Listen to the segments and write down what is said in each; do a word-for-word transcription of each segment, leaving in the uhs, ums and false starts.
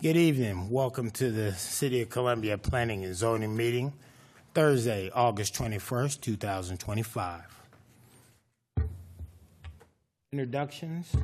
Good evening. Welcome to the City of Columbia Planning and Zoning meeting, Thursday, August twenty-first, two thousand twenty-five. Introductions.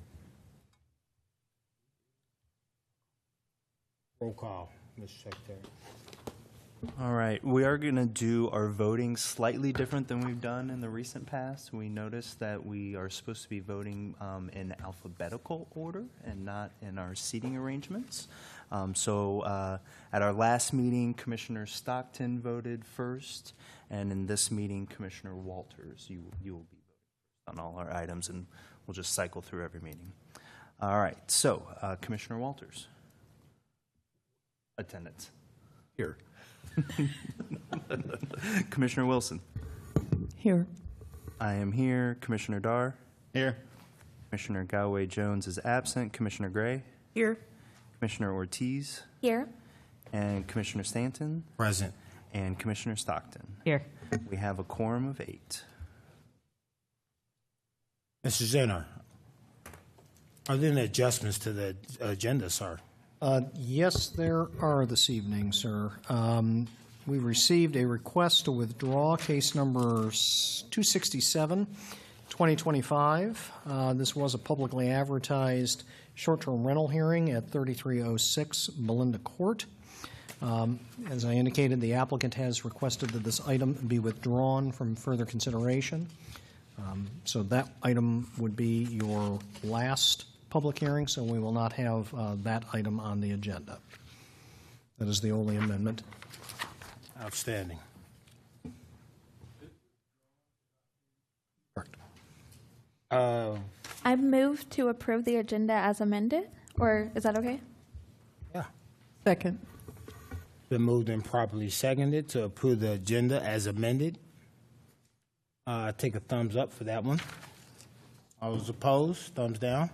Roll call, Mister Secretary. All right, we are going to do our voting slightly different than we've done in the recent past. We noticed that we are supposed to be voting um, in alphabetical order and not in our seating arrangements. Um, so uh, at our last meeting, Commissioner Stockton voted first, and in this meeting, Commissioner Walters, you, you will be voting on all our items, and we'll just cycle through every meeting. All right, so uh, Commissioner Walters. Attendance. Here. Commissioner Wilson. Here. I am here. Commissioner Dar. Here. Commissioner Galway Jones is absent. Commissioner Gray. Here. Commissioner Ortiz. Here. And Commissioner Stanton. Present. And Commissioner Stockton. Here. We have a quorum of eight. Mister Zenner, are there any adjustments to the agenda, sir? Uh, yes, there are this evening, sir. Um, we received a request to withdraw case number two sixty-seven, twenty twenty-five. Uh, this was a publicly advertised short-term rental hearing at thirty-three oh six Belinda Court. Um, as I indicated, the applicant has requested that this item be withdrawn from further consideration. Um, so that item would be your last public hearing, so we will not have uh, that item on the agenda. That is the only amendment. Outstanding. Correct. Uh, I move to approve the agenda as amended, or is that okay? yeah. Second. Been moved and properly seconded to approve the agenda as amended. Uh, take a thumbs up for that one. All those opposed, thumbs down.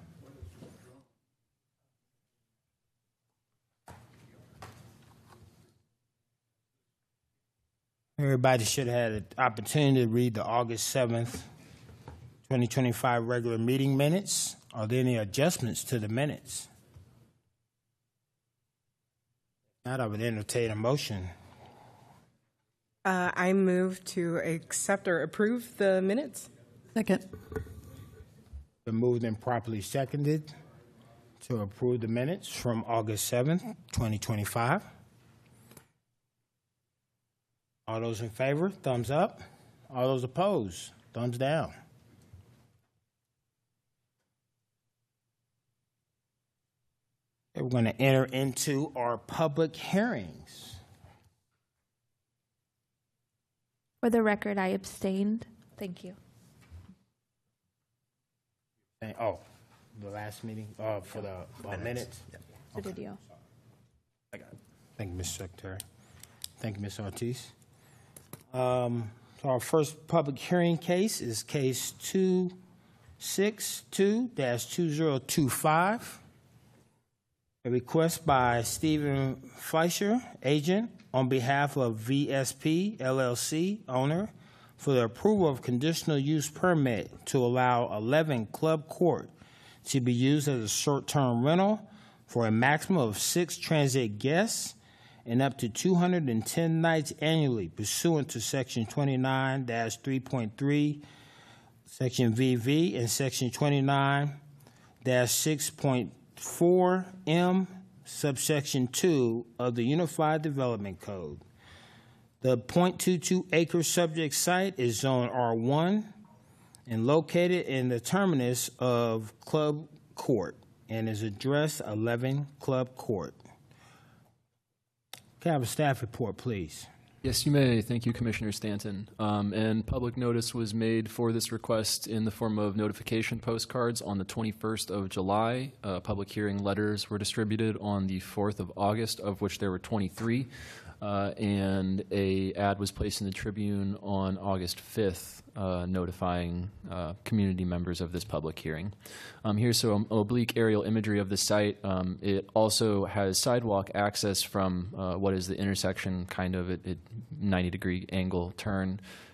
Everybody should have had an opportunity to read the August seventh, twenty twenty-five regular meeting minutes. Are there any adjustments to the minutes? Not, I would entertain a motion. Uh, I move to accept or approve the minutes. Second. Been moved and properly seconded to approve the minutes from August seventh, twenty twenty-five. All those in favor, thumbs up. All those opposed, thumbs down. Okay, we're going to enter into our public hearings. For the record, I abstained. Thank you. And- Oh, the last meeting, uh, for the uh, minutes? The video. I got it. Thank you, Mister Secretary. Thank you, Miz Ortiz. Um, so our first public hearing case is case two six two dash two zero two five. A request by Stephen Fleischer, agent, on behalf of V S P L L C, owner, for the approval of conditional use permit to allow eleven Club Court to be used as a short-term rental for a maximum of six transit guests and up to two hundred ten nights annually pursuant to Section twenty-nine dash three point three, Section V V, and Section twenty-nine dash six point four M, subsection two of the Unified Development Code. The zero point two two acre subject site is zone R one and located in the terminus of Club Court and is addressed eleven Club Court. Can I have a staff report, please? Yes, you may. Thank you, Commissioner Stanton. Um, and public notice was made for this request in the form of notification postcards on the twenty-first of July. Uh, public hearing letters were distributed on the fourth of August, of which there were twenty-three. Uh, and a ad was placed in the Tribune on August fifth, uh, notifying uh, community members of this public hearing. Um, here's some oblique aerial imagery of the site. Um, it also has sidewalk access from uh, what is the intersection, kind of at ninety degree angle turn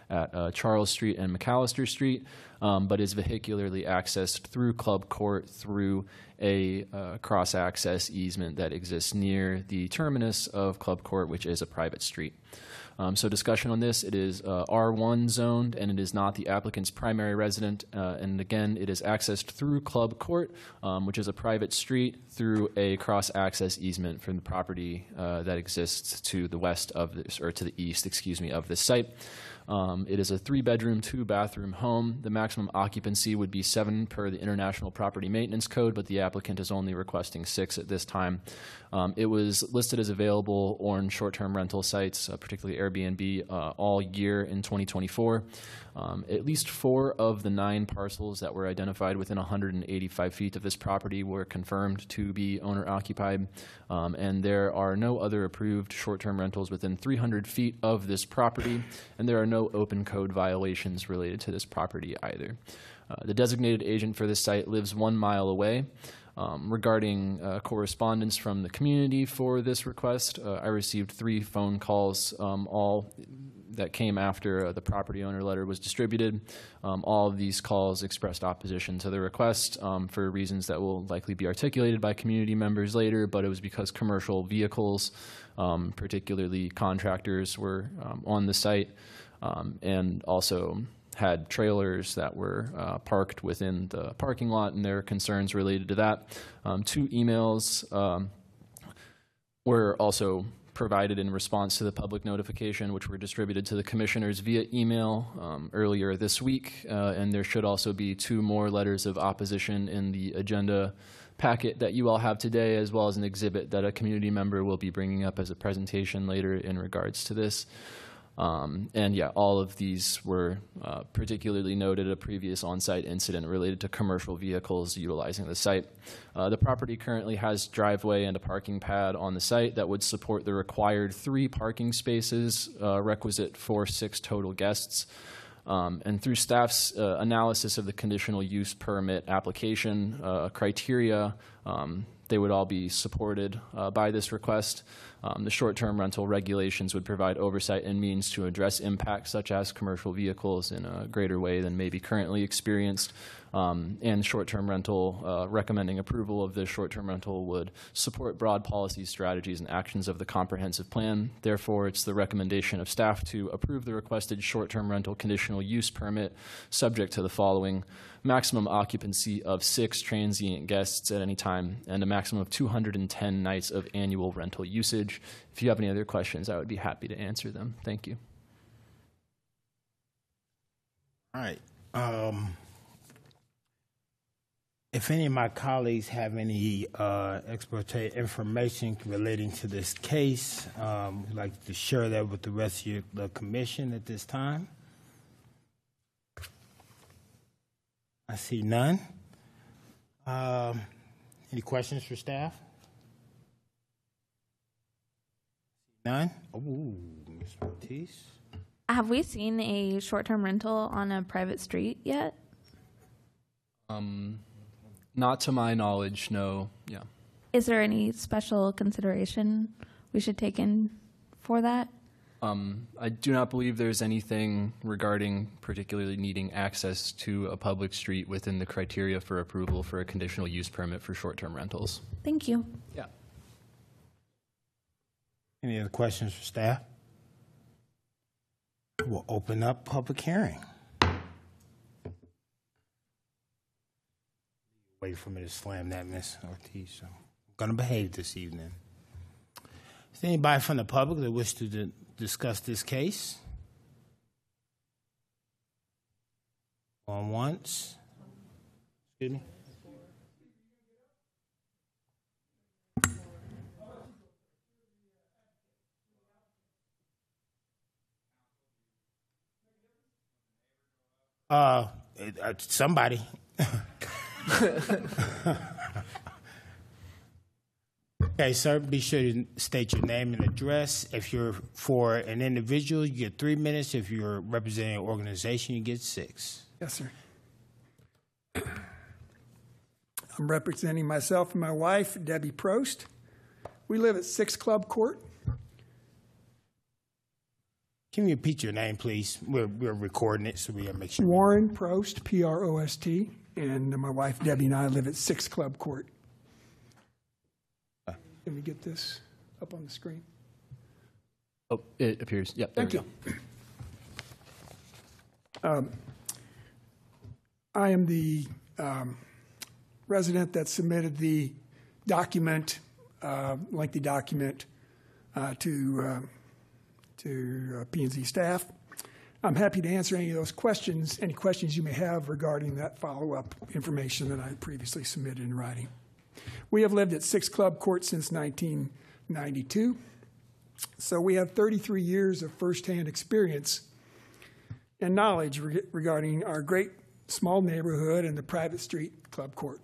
at uh, Charles Street and McAllister Street, um, but is vehicularly accessed through Club Court through a uh, cross-access easement that exists near the terminus of Club Court, which is a private street. Um, so discussion on this, it is uh, R one zoned, and it is not the applicant's primary resident. Uh, and again, it is accessed through Club Court, um, which is a private street, through a cross-access easement from the property uh, that exists to the west of this, or to the east, excuse me, of this site. Um, it is a three-bedroom, two-bathroom home. The maximum occupancy would be seven per the International Property Maintenance Code, but the applicant is only requesting six at this time. Um, it was listed as available on short-term rental sites, uh, particularly Airbnb, uh, all year in twenty twenty-four. Um, at least four of the nine parcels that were identified within one hundred eighty-five feet of this property were confirmed to be owner-occupied, um, and there are no other approved short-term rentals within three hundred feet of this property, and there are no open code violations related to this property either. Uh, the designated agent for this site lives one mile away. Um, regarding uh, correspondence from the community for this request, uh, I received three phone calls, um, all that came after uh, the property owner letter was distributed. Um, all of these calls expressed opposition to the request um, for reasons that will likely be articulated by community members later, but it was because commercial vehicles, um, particularly contractors, were um, on the site, um, and also had trailers that were uh, parked within the parking lot, and there are concerns related to that. Um, two emails um, were also provided in response to the public notification, which were distributed to the commissioners via email um, earlier this week, uh, and there should also be two more letters of opposition in the agenda packet that you all have today, as well as an exhibit that a community member will be bringing up as a presentation later in regards to this. Um, and yeah, all of these were uh, particularly noted at a previous on-site incident related to commercial vehicles utilizing the site. Uh, the property currently has driveway and a parking pad on the site that would support the required three parking spaces uh, requisite for six total guests. Um, and through staff's uh, analysis of the conditional use permit application uh, criteria, um, they would all be supported uh, by this request. Um, the short-term rental regulations would provide oversight and means to address impacts such as commercial vehicles in a greater way than may be currently experienced. Um, and short-term rental, uh, recommending approval of this short-term rental would support broad policy strategies and actions of the comprehensive plan. Therefore, it's the recommendation of staff to approve the requested short-term rental conditional use permit subject to the following: maximum occupancy of six transient guests at any time and a maximum of two hundred ten nights of annual rental usage. If you have any other questions, I would be happy to answer them. Thank you. All right. Um, if any of my colleagues have any uh, expert information relating to this case, um, I'd like to share that with the rest of your, the commission at this time. I see none. Um, any questions for staff? None? Oh, Miz Ortiz. Have we seen a short-term rental on a private street yet? Um, not to my knowledge, no. Yeah. Is there any special consideration we should take in for that? Um, I do not believe there's anything regarding particularly needing access to a public street within the criteria for approval for a conditional use permit for short-term rentals. Thank you. Yeah. Any other questions for staff? We'll open up public hearing. Wait for me to slam that, Miz Ortiz. So I'm going to behave this evening. Is there anybody from the public that wish to di- discuss this case? On once. Excuse me. Uh, uh somebody. Okay, sir, be sure to state your name and address. If you're for an individual, you get three minutes. If you're representing an organization, you get six. Yes, sir. I'm representing myself and my wife, Debbie Prost. We live at six Club Court. Can you repeat your name, please? We're, we're recording it, so we gotta make sure. Warren Prost, P R O S T, and my wife Debbie and I live at six Club Court. Can we get this up on the screen? Oh, it appears. Yep. There Thank we you. go. Um, I am the um, resident that submitted the document, uh, lengthy document, uh, to uh, to uh, P and Z staff. I'm happy to answer any of those questions, any questions you may have regarding that follow-up information that I previously submitted in writing. We have lived at six Club Court since nineteen ninety-two, so we have thirty-three years of firsthand experience and knowledge re- regarding our great small neighborhood and the private street Club Court.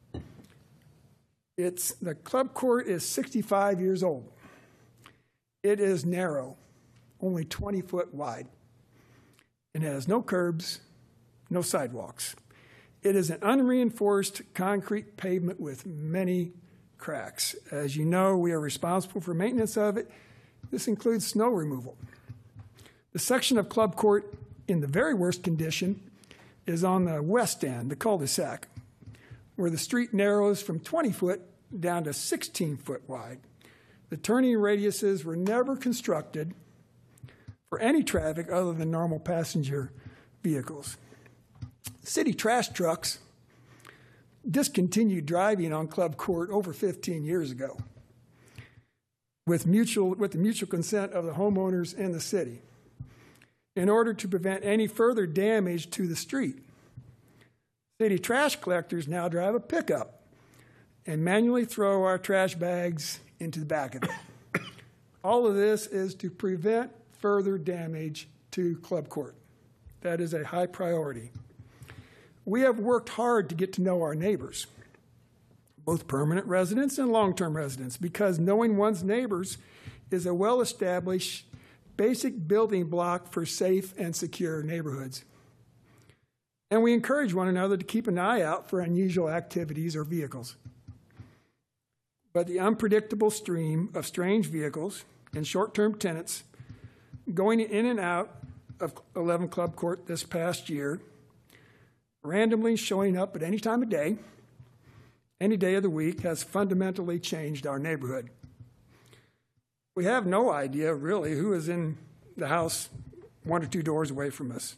It's, the Club Court is sixty-five years old. It is narrow, only twenty foot wide, and it has no curbs, no sidewalks. It is an unreinforced concrete pavement with many cracks. As you know, we are responsible for maintenance of it. This includes snow removal. The section of Club Court in the very worst condition is on the west end, the cul-de-sac, where the street narrows from twenty foot down to sixteen foot wide. The turning radiuses were never constructed for any traffic other than normal passenger vehicles. City trash trucks discontinued driving on Club Court over fifteen years ago with, mutual, with the mutual consent of the homeowners and the city in order to prevent any further damage to the street. City trash collectors now drive a pickup and manually throw our trash bags into the back of it. All of this is to prevent further damage to Club Court. That is a high priority. We have worked hard to get to know our neighbors, both permanent residents and long-term residents, because knowing one's neighbors is a well-established basic building block for safe and secure neighborhoods. And we encourage one another to keep an eye out for unusual activities or vehicles. But the unpredictable stream of strange vehicles and short-term tenants going in and out of eleven Club Court this past year, randomly showing up at any time of day, any day of the week, has fundamentally changed our neighborhood. We have no idea, really, who is in the house one or two doors away from us.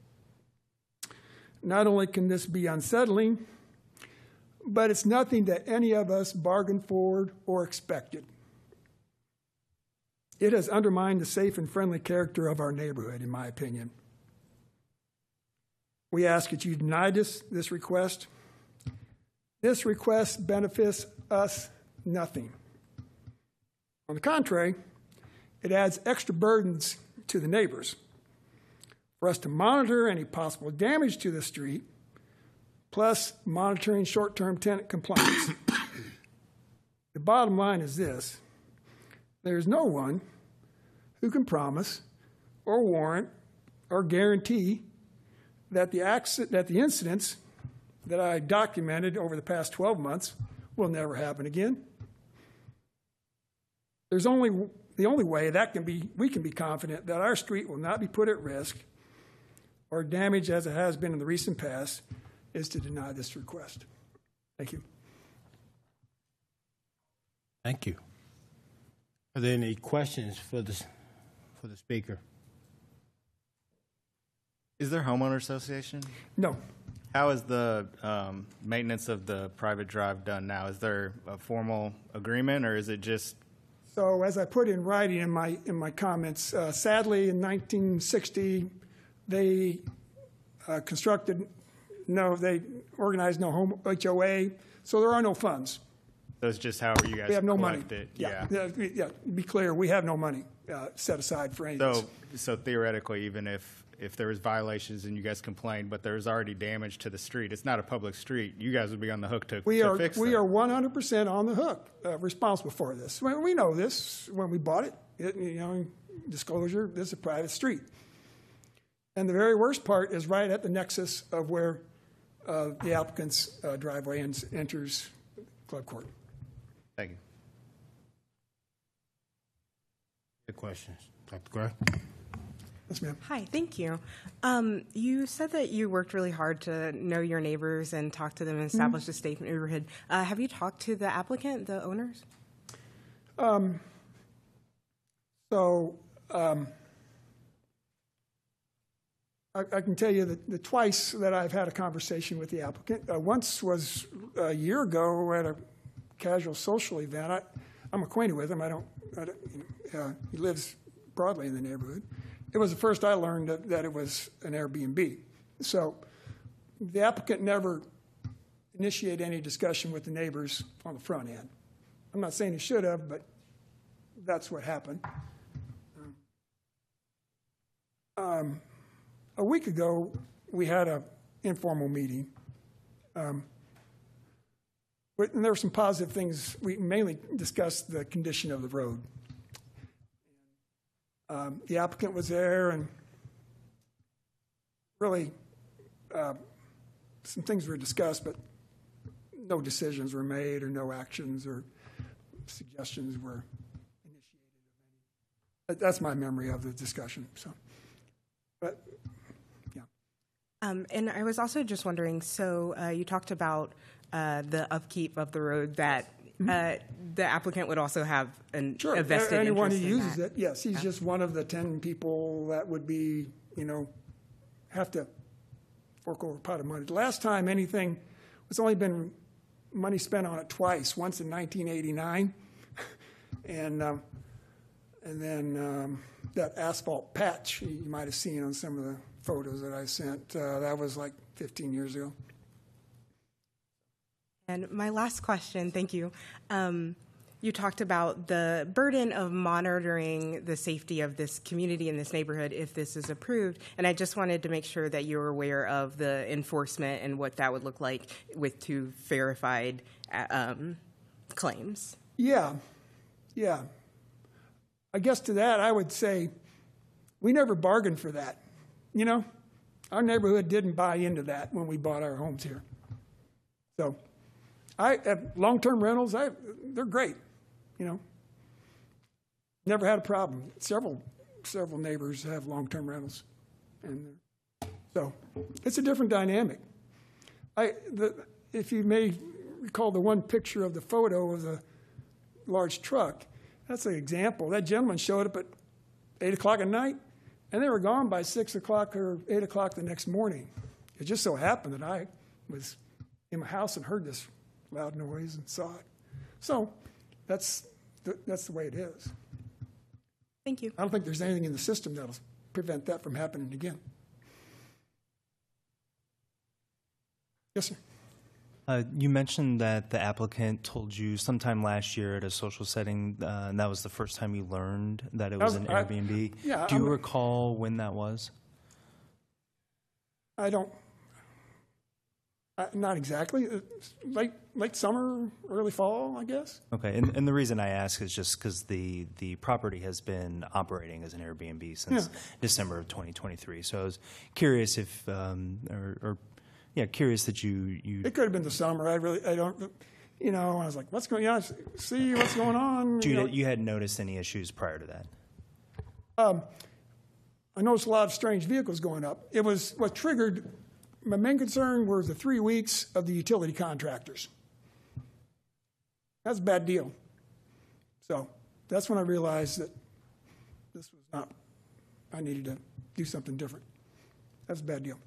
Not only can this be unsettling, but it's nothing that any of us bargained for or expected. It has undermined the safe and friendly character of our neighborhood, in my opinion. We ask that you deny this, this request. This request benefits us nothing. On the contrary, it adds extra burdens to the neighbors for us to monitor any possible damage to the street, plus monitoring short-term tenant compliance. The bottom line is this: there's no one who can promise or warrant or guarantee that the accident, that the incidents that I documented over the past twelve months will never happen again. There's only the only way that can be we can be confident that our street will not be put at risk or damaged as it has been in the recent past is to deny this request. Thank you. Thank you. Are there any questions for the, for the speaker? Is there a homeowner association? No. How is the um, maintenance of the private drive done now? Is there a formal agreement, or is it just? So as I put in writing in my in my comments, uh, sadly in nineteen sixty, they uh, constructed no, they organized no home H O A, so there are no funds. So it's just however you guys We have no money. collect it. Yeah, yeah. yeah, yeah. Be clear, we have no money uh, set aside for any of So, this. so theoretically, even if if there was violations and you guys complained, but there was already damage to the street, it's not a public street, you guys would be on the hook to, We to are fix we that. are one hundred percent on the hook, uh, responsible for this. We, we know this when we bought it. it. You know, disclosure: this is a private street, and the very worst part is right at the nexus of where uh, the applicant's uh, driveway ends, enters Club Court. Thank you. Good questions. Doctor Gray? Yes, ma'am. Hi, thank you. Um, you said that you worked really hard to know your neighbors and talk to them and establish a safe neighborhood. Uh, have you talked to the applicant, the owners? Um, so um, I, I can tell you that the twice that I've had a conversation with the applicant. Uh, once was a year ago at a casual social event. I, I'm acquainted with him. I don't. I don't you know, uh, he lives broadly in the neighborhood. It was the first I learned that, that it was an Airbnb. So the applicant never initiated any discussion with the neighbors on the front end. I'm not saying he should have, but that's what happened. Um, a week ago, we had an informal meeting. Um, but, and there were some positive things. We mainly discussed the condition of the road. Um, the applicant was there, and really uh, some things were discussed, but no decisions were made or no actions or suggestions were initiated. That's my memory of the discussion. So, but yeah. Um, and I was also just wondering, so uh, you talked about uh, the upkeep of the road that uh, the applicant would also have an, Sure. a vested Anyone who interest in uses that. it, yes, he's just one of the ten people that would be, you know, have to fork over a pot of money. The last time anything, it's only been money spent on it twice. Once in nineteen eighty-nine, and um, and then um, that asphalt patch you might have seen on some of the photos that I sent. Uh, that was like fifteen years ago. And my last question, thank you. Um, you talked about the burden of monitoring the safety of this community and this neighborhood if this is approved. And I just wanted to make sure that you were aware of the enforcement and what that would look like with two verified uh, um, claims. Yeah, yeah. I guess to that I would say we never bargained for that. You know, our neighborhood didn't buy into that when we bought our homes here. So, I uh, long-term rentals, I, they're great. You know, never had a problem. Several, several neighbors have long-term rentals, and so it's a different dynamic. I, the, if you may recall the one picture of the photo of the large truck, that's an example. That gentleman showed up at eight o'clock at night, and they were gone by six o'clock or eight o'clock the next morning. It just so happened that I was in my house and heard this loud noise and saw it. So that's the, that's the way it is. Thank you. I don't think there's anything in the system that'll prevent that from happening again. Yes, sir. Uh, you mentioned that the applicant told you sometime last year at a social setting, uh, and that was the first time you learned that it was an I- Airbnb. yeah, Do you I'm- recall when that was? I don't, uh, not exactly. It's late, late summer, early fall, I guess. Okay, and, and the reason I ask is just because the, the property has been operating as an Airbnb since Yeah. December of twenty twenty-three. So I was curious if, um, or, or yeah, curious that you, you It could have been the summer. I really, I don't, you know, I was like, what's going on? See what's going on. you, know. you hadn't noticed any issues prior to that. Um, I noticed a lot of strange vehicles going up. It was what triggered my main concern were the three weeks of the utility contractors. That's a bad deal. So that's when I realized that this was not, I needed to do something different. That's a bad deal.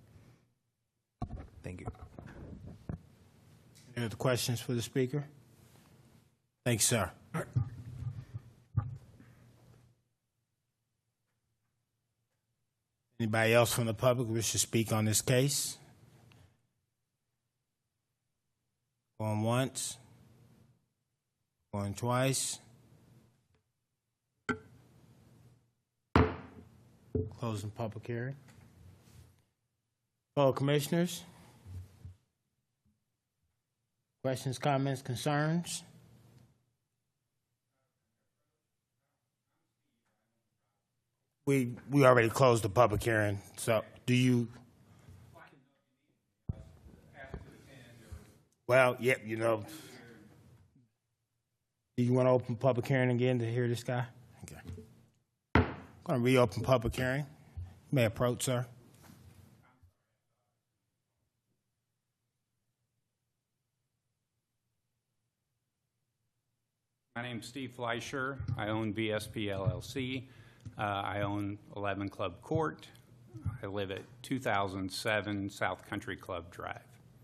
Thank you. Any other questions for the speaker? Thanks, sir. All right. Anybody else from the public wish to speak on this case? Going once? Going twice? Closing public hearing. Fellow commissioners? Questions, comments, concerns? We, we already closed the public hearing, so do you? Well, yep, you know. Do you want to open public hearing again to hear this guy? Okay. I'm going to reopen public hearing. May I approach, sir? My name's Steve Fleischer. I own V S P L L C. Uh, I own eleven Club Court. I live at two thousand seven South Country Club Drive.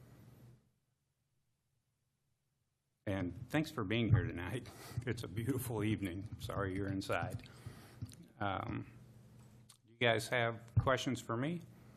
And thanks for being here tonight. It's a beautiful evening. Sorry you're inside. Um, you guys have questions for me?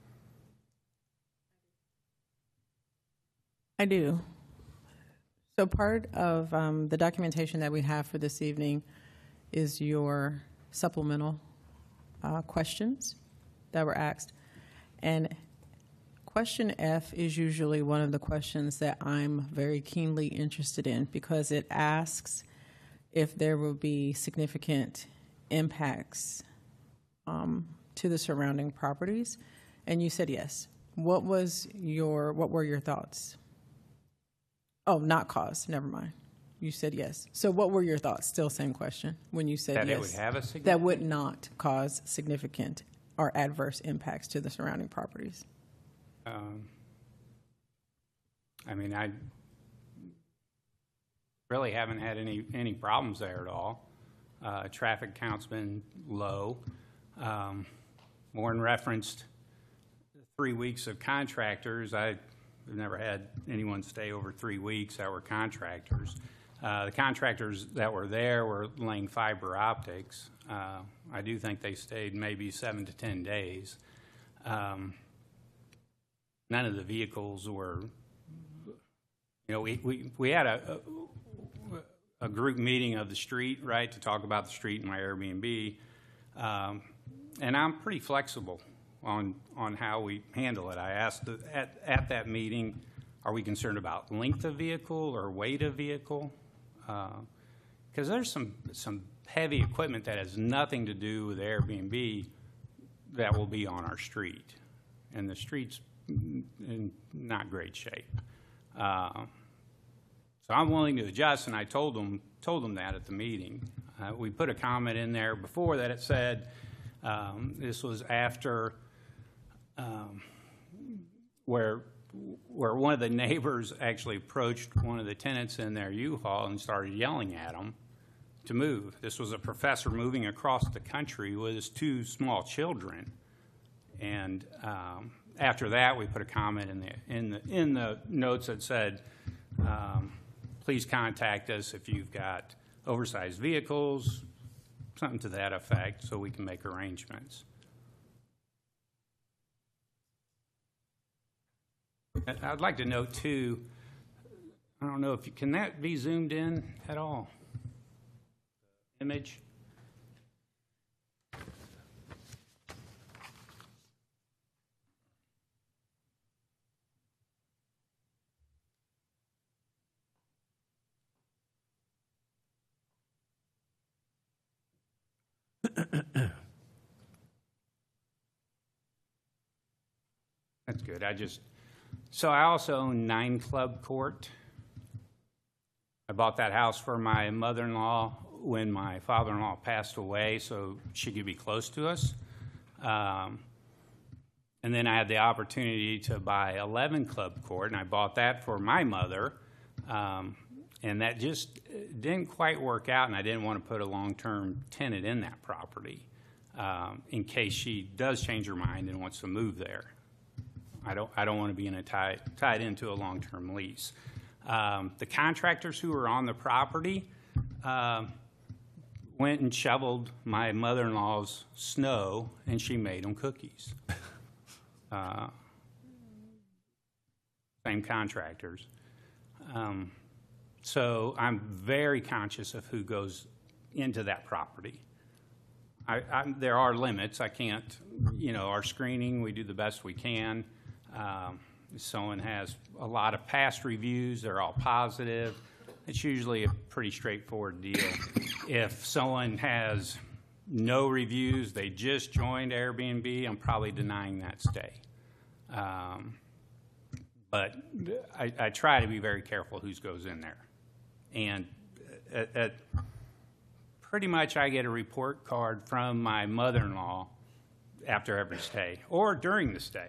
I do. So part of um, the documentation that we have for this evening is your supplemental uh, questions that were asked. And question F is usually one of the questions that I'm very keenly interested in because it asks if there will be significant impacts um, to the surrounding properties. And you said yes. What was your, what were your thoughts? Oh, not cause. Never mind. You said yes. So what were your thoughts? Still same question. When you said That yes. it would have a significant? That would not cause significant or adverse impacts to the surrounding properties. Um, I mean, I really haven't had any, any problems there at all. Uh, traffic count's been low. Um, Warren referenced three weeks of contractors. I We've never had anyone stay over three weeks that were contractors. Uh, the contractors that were there were laying fiber optics. Uh, I do think they stayed maybe seven to ten days. Um, none of the vehicles were, you know, we, we, we had a, a, a group meeting of the street, right, to talk about the street in my Airbnb. Um, and I'm pretty flexible on on how we handle it. I asked the, at, at that meeting, are we concerned about length of vehicle or weight of vehicle? Because uh, there's some, some heavy equipment that has nothing to do with Airbnb that will be on our street. And the street's in not great shape. Uh, so I'm willing to adjust, and I told them, told them that at the meeting. Uh, we put a comment in there before that it said, um, this was after Um, where where one of the neighbors actually approached one of the tenants in their U-Haul and started yelling at them to move. This was a professor moving across the country with his two small children. And um, after that, we put a comment in the in the in the notes that said, um, "Please contact us if you've got oversized vehicles," something to that effect, so we can make arrangements. I'd like to note, too, I don't know if you, can that be zoomed in at all? Image? That's good. I just... So I also own nine Club Court. I bought that house for my mother-in-law when my father-in-law passed away, so she could be close to us. Um, and then I had the opportunity to buy eleven Club Court, and I bought that for my mother. Um, and that just didn't quite work out, and I didn't want to put a long-term tenant in that property um, in case she does change her mind and wants to move there. I don't, I don't want to be in a tied, tied into a long-term lease. Um, the contractors who were on the property uh, went and shoveled my mother-in-law's snow, and she made them cookies. Uh, same contractors. Um, so I'm very conscious of who goes into that property. I, I, there are limits. I can't, you know, our screening, we do the best we can. Um, if someone has a lot of past reviews, they're all positive. It's usually a pretty straightforward deal. If someone has no reviews, they just joined Airbnb, I'm probably denying that stay. Um, but I, I try to be very careful who goes in there. And at, at pretty much I get a report card from my mother-in-law after every stay or during the stay.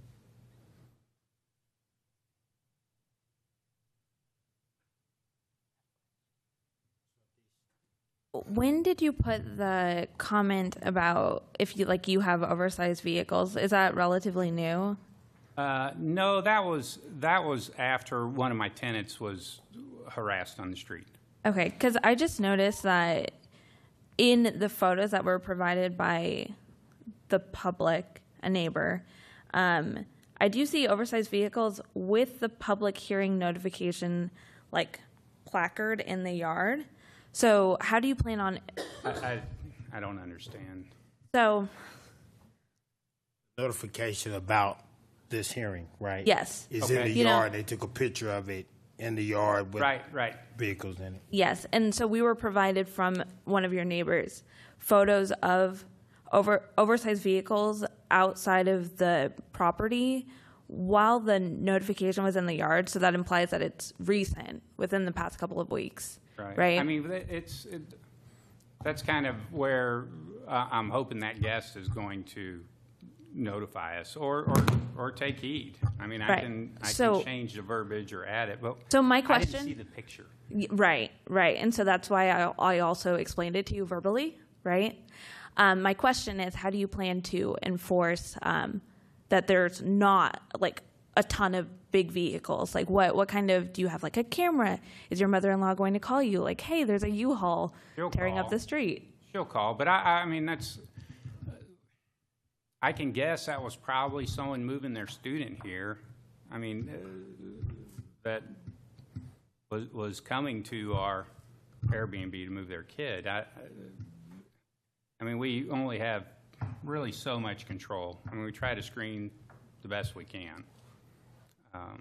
When did you put the comment about if you like you have oversized vehicles? Is that relatively new? Uh, no, that was that was after one of my tenants was harassed on the street. Okay, because I just noticed that in the photos that were provided by the public, a neighbor, um, I do see oversized vehicles with the public hearing notification, like placard in the yard. So how do you plan on? I, I, I don't understand. So Notification about this hearing, right? Yes. Is in Okay. the You know- yard. They took a picture of it in the yard with Right, right. vehicles in it. yes, and so we were provided from one of your neighbors photos of over oversized vehicles outside of the property while the notification was in the yard. So that implies that it's recent, within the past couple of weeks. Right. Right. I mean, it's it, that's kind of where uh, I'm hoping that guest is going to notify us or or, or take heed. I mean, I Right. can I So- can change the verbiage or add it, but So my I question- didn't see the picture. Y- Right, right. And so that's why I, I also explained it to you verbally, right? Um, my question is, how do you plan to enforce um, that there's not like a ton of big vehicles? Like what, what kind of, do you have like a camera? Is your mother-in-law going to call you like, hey, there's a U-Haul She'll tearing up call. the street? She'll call, but I, I mean, that's, I can guess that was probably someone moving their student here. I mean, uh, that was, was coming to our Airbnb to move their kid. I, I mean, we only have really so much control. I mean, we try to screen the best we can. Um,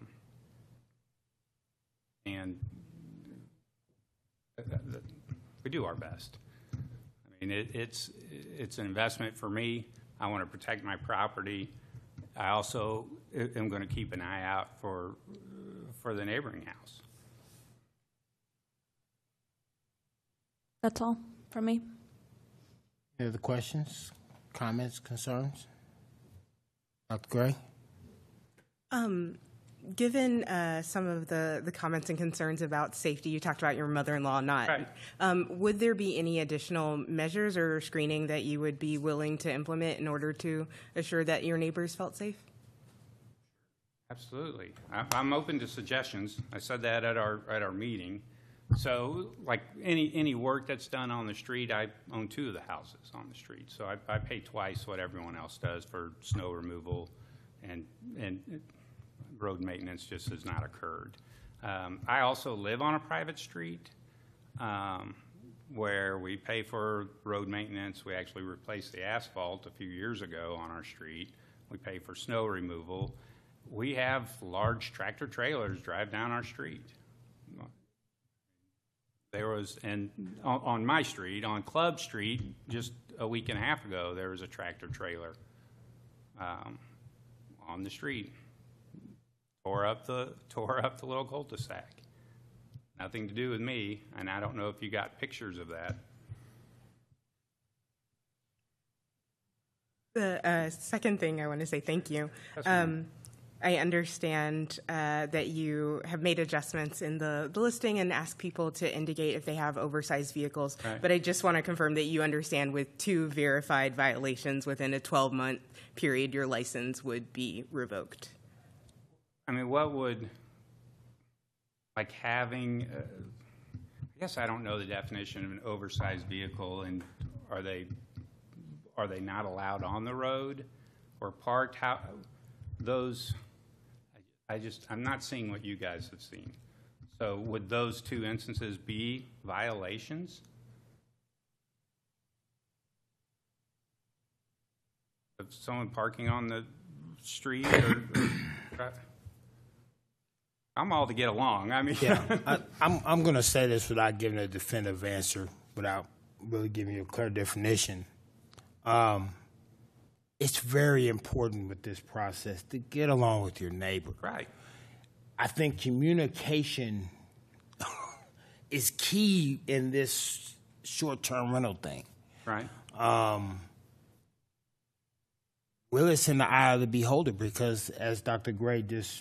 and th- th- we do our best. I mean, it, it's it's an investment for me. I want to protect my property. I also am going to keep an eye out for for the neighboring house. That's all from me. Any other questions, comments, concerns? Doctor Gray? Um, given uh, some of the, the comments and concerns about safety, you talked about your mother-in-law not. Right. Um, would there be any additional measures or screening that you would be willing to implement in order to assure that your neighbors felt safe? Absolutely. I, I'm open to suggestions. I said that at our at our meeting. So, like any any work that's done on the street, I own two of the houses on the street, so I, I pay twice what everyone else does for snow removal, and and road maintenance just has not occurred. Um, I also live on a private street um, where we pay for road maintenance. We actually replaced the asphalt a few years ago on our street. We pay for snow removal. We have large tractor trailers drive down our street. There was, and on, on my street, on Club Street, just a week and a half ago, there was a tractor trailer um, on the street. Tore up the tore up the little cul-de-sac. Nothing to do with me, and I don't know if you got pictures of that. The uh, second thing I want to say thank you. Yes, ma'am. Um, I understand uh, that you have made adjustments in the, the listing and asked people to indicate if they have oversized vehicles. Right. But I just want to confirm that you understand with two verified violations within a twelve-month period, your license would be revoked. I mean, what would, like having, uh, I guess I don't know the definition of an oversized vehicle, and are they, are they not allowed on the road or parked? How, those, I just, I'm not seeing what you guys have seen. So would those two instances be violations? Of someone parking on the street or, or I'm all to get along. I mean, Yeah, I, I'm, I'm going to say this without giving a definitive answer, without really giving you a clear definition. Um, it's very important with this process to get along with your neighbor. right. I think communication is key in this short-term rental thing. Right. Um, Well, it's in the eye of the beholder because, as Doctor Gray just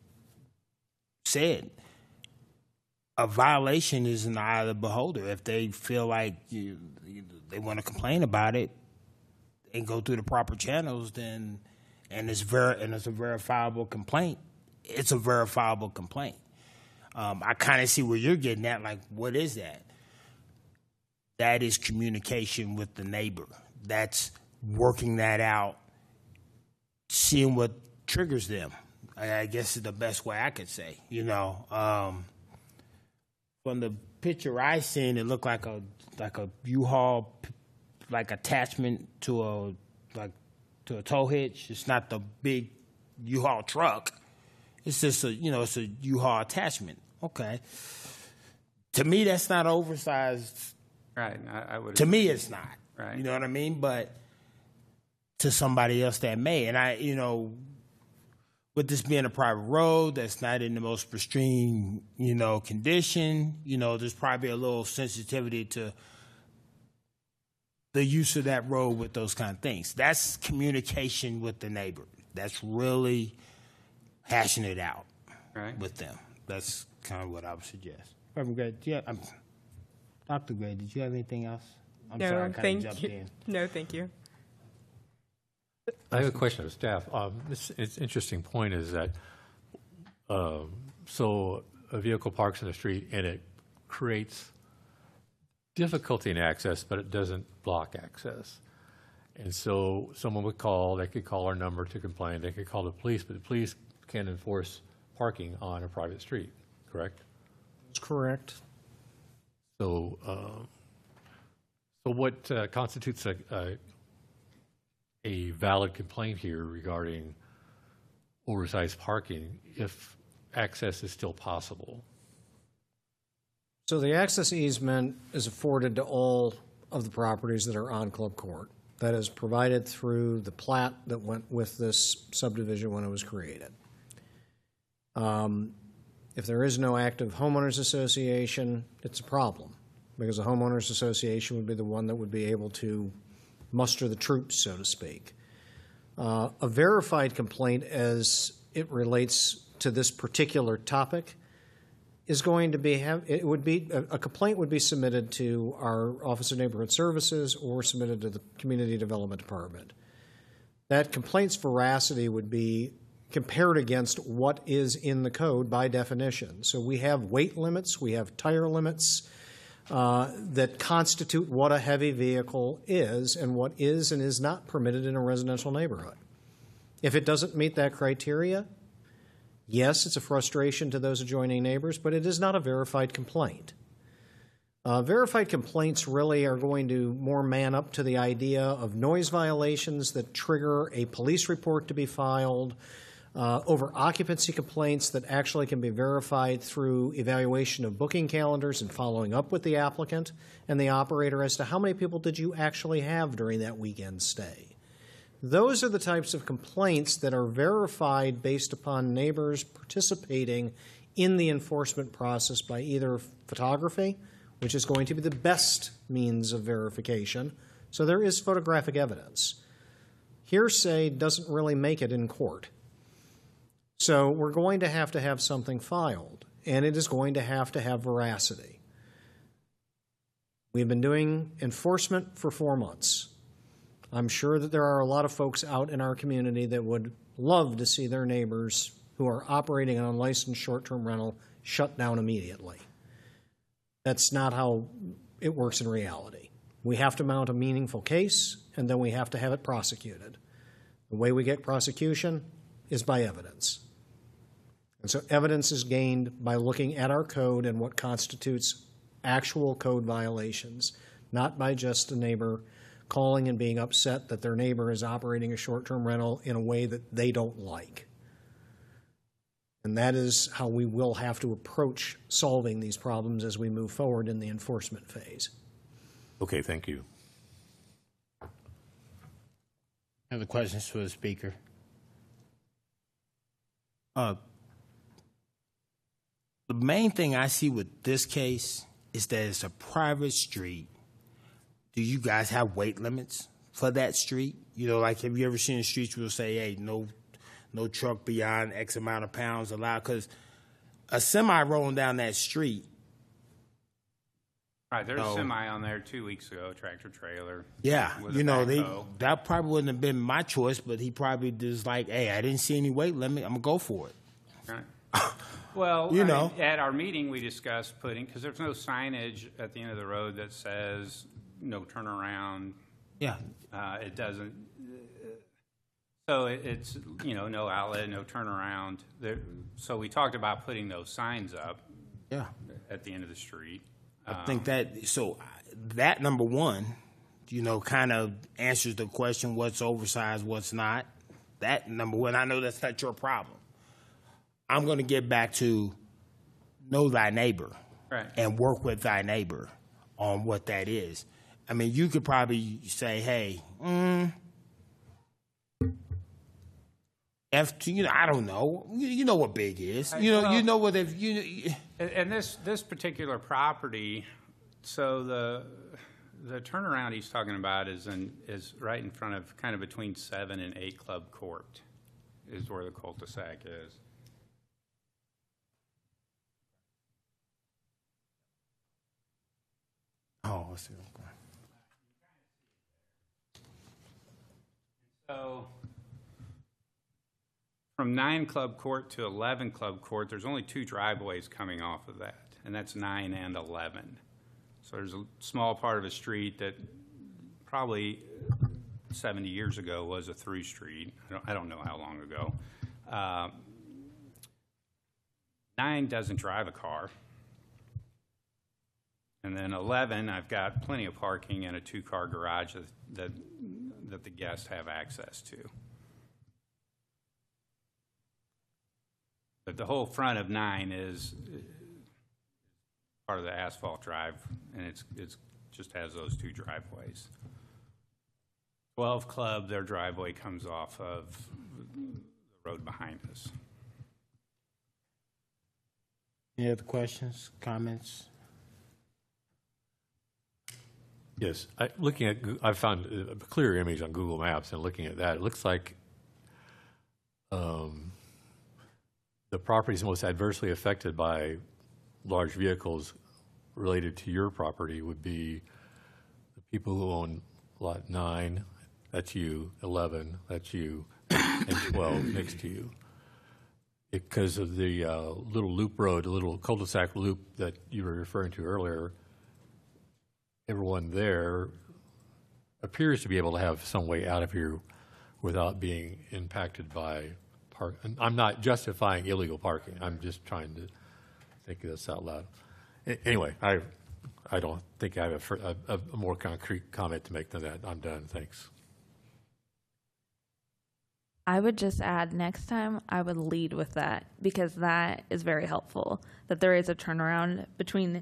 said, a violation is in the eye of the beholder. If they feel like you, you, they want to complain about it and go through the proper channels, then and it's ver- and it's a verifiable complaint, it's a verifiable complaint. Um, I kind of see where you're getting at. Like, what is that? That is communication with the neighbor. That's working that out, seeing what triggers them. I, I guess is the best way I could say. You know, um, from the picture I seen, it looked like a like a U-Haul, like attachment to a like to a tow hitch. It's not the big U-Haul truck. It's just a you know it's a U-Haul attachment. Okay. To me, that's not oversized. Right. I, I would. To me, it's not. Right. You know what I mean? But to somebody else that may, and I, you know, with this being a private road that's not in the most pristine, you know, condition, you know, there's probably a little sensitivity to the use of that road with those kind of things. That's communication with the neighbor. That's really hashing it out Right. with them. That's kind of what I would suggest. Reverend Gray, do you have, um, Doctor Gray, did you have anything else? I'm No, sorry, I kind thank of jumped you. in. No, thank you. I have a question of staff. Um, it's, it's interesting point is that, um, so a vehicle parks in the street and it creates difficulty in access, but it doesn't block access. And so someone would call, they could call our number to complain, they could call the police, but the police can't enforce parking on a private street, correct? That's correct. So, uh, so what uh, constitutes a, a a valid complaint here regarding oversized parking if access is still possible? So the access easement is afforded to all of the properties that are on Club Court. That is provided through the plat that went with this subdivision when it was created. Um, if there is no active homeowners association, it's a problem because the homeowners association would be the one that would be able to muster the troops, so to speak. Uh, a verified complaint as it relates to this particular topic is going to be, have, it would be, a, a complaint would be submitted to our Office of Neighborhood Services or submitted to the Community Development Department. That complaint's veracity would be compared against what is in the code by definition. So we have weight limits, we have tire limits, Uh, that constitute what a heavy vehicle is and what is and is not permitted in a residential neighborhood. If it doesn't meet that criteria, yes, it's a frustration to those adjoining neighbors, but it is not a verified complaint. Uh, verified complaints really are going to more man up to the idea of noise violations that trigger a police report to be filed, Uh, over occupancy complaints that actually can be verified through evaluation of booking calendars and following up with the applicant and the operator as to how many people did you actually have during that weekend stay. Those are the types of complaints that are verified based upon neighbors participating in the enforcement process by either photography, which is going to be the best means of verification, so there is photographic evidence. Hearsay doesn't really make it in court. So we're going to have to have something filed, and it is going to have to have veracity. We've been doing enforcement for four months. I'm sure that there are a lot of folks out in our community that would love to see their neighbors who are operating an unlicensed short-term rental shut down immediately. That's not how it works in reality. We have to mount a meaningful case, and then we have to have it prosecuted. The way we get prosecution is by evidence. And so evidence is gained by looking at our code and what constitutes actual code violations, not by just a neighbor calling and being upset that their neighbor is operating a short-term rental in a way that they don't like. And that is how we will have to approach solving these problems as we move forward in the enforcement phase. Okay, thank you. Other questions for the speaker? Uh, the main thing I see with this case is that it's a private street. Do you guys have weight limits for that street? You know, like have you ever seen streets where say, hey, no, no truck beyond X amount of pounds allowed? Because a semi rolling down that street. Right, there's No. a semi on there two weeks ago, tractor trailer. Yeah, with a you know, they backhoe. that probably wouldn't have been my choice, but he probably just like, hey, I didn't see any weight. Let me, I'm gonna go for it. Right. Well, You I know. mean, at our meeting, we discussed putting, because there's no signage at the end of the road that says no turnaround. Yeah, Uh, It doesn't, so it- it's, you know, no outlet, no turnaround. There- So we talked about putting those signs up yeah. at the end of the street. I think that so that number one, you know, kind of answers the question: what's oversized, what's not. That number one. I know that's not your problem. I'm going to get back to know thy neighbor Right. and work with thy neighbor on what that is. I mean, you could probably say, hey, mm, F two, you know, I don't know. You, you know what big is. You know, you Well- know what if you. And, and this, this particular property, so the, the turnaround he's talking about is in, is right in front of, kind of between seven and eight Club Court is where the cul-de-sac is. Oh, I see. Okay. So from nine Club Court to eleven Club Court, there's only two driveways coming off of that, and that's nine and eleven. So there's a small part of a street that probably seventy years ago was a through street. I don't, I don't know how long ago. Uh, nine doesn't drive a car. And then eleven, I've got plenty of parking and a two-car garage that, that, that the guests have access to. But the whole front of nine is uh, part of the asphalt drive, and it's, it's just has those two driveways. twelve Club, their driveway comes off of the road behind us. Any other questions, comments? Yes, I, looking at, Goo- I found a clear image on Google Maps, and looking at that, it looks like um, the properties most adversely affected by large vehicles related to your property would be the people who own lot nine, that's you, eleven, that's you, and twelve next to you. Because of the uh, little loop road, the little cul-de-sac loop that you were referring to earlier, everyone there appears to be able to have some way out of here without being impacted by park. And I'm not justifying illegal parking. I'm just trying to think this out loud. A- Anyway, I, I don't think I have a, fur- a, a more concrete comment to make than that. I'm done. Thanks. I would just add next time I would lead with that because that is very helpful. That there is a turnaround between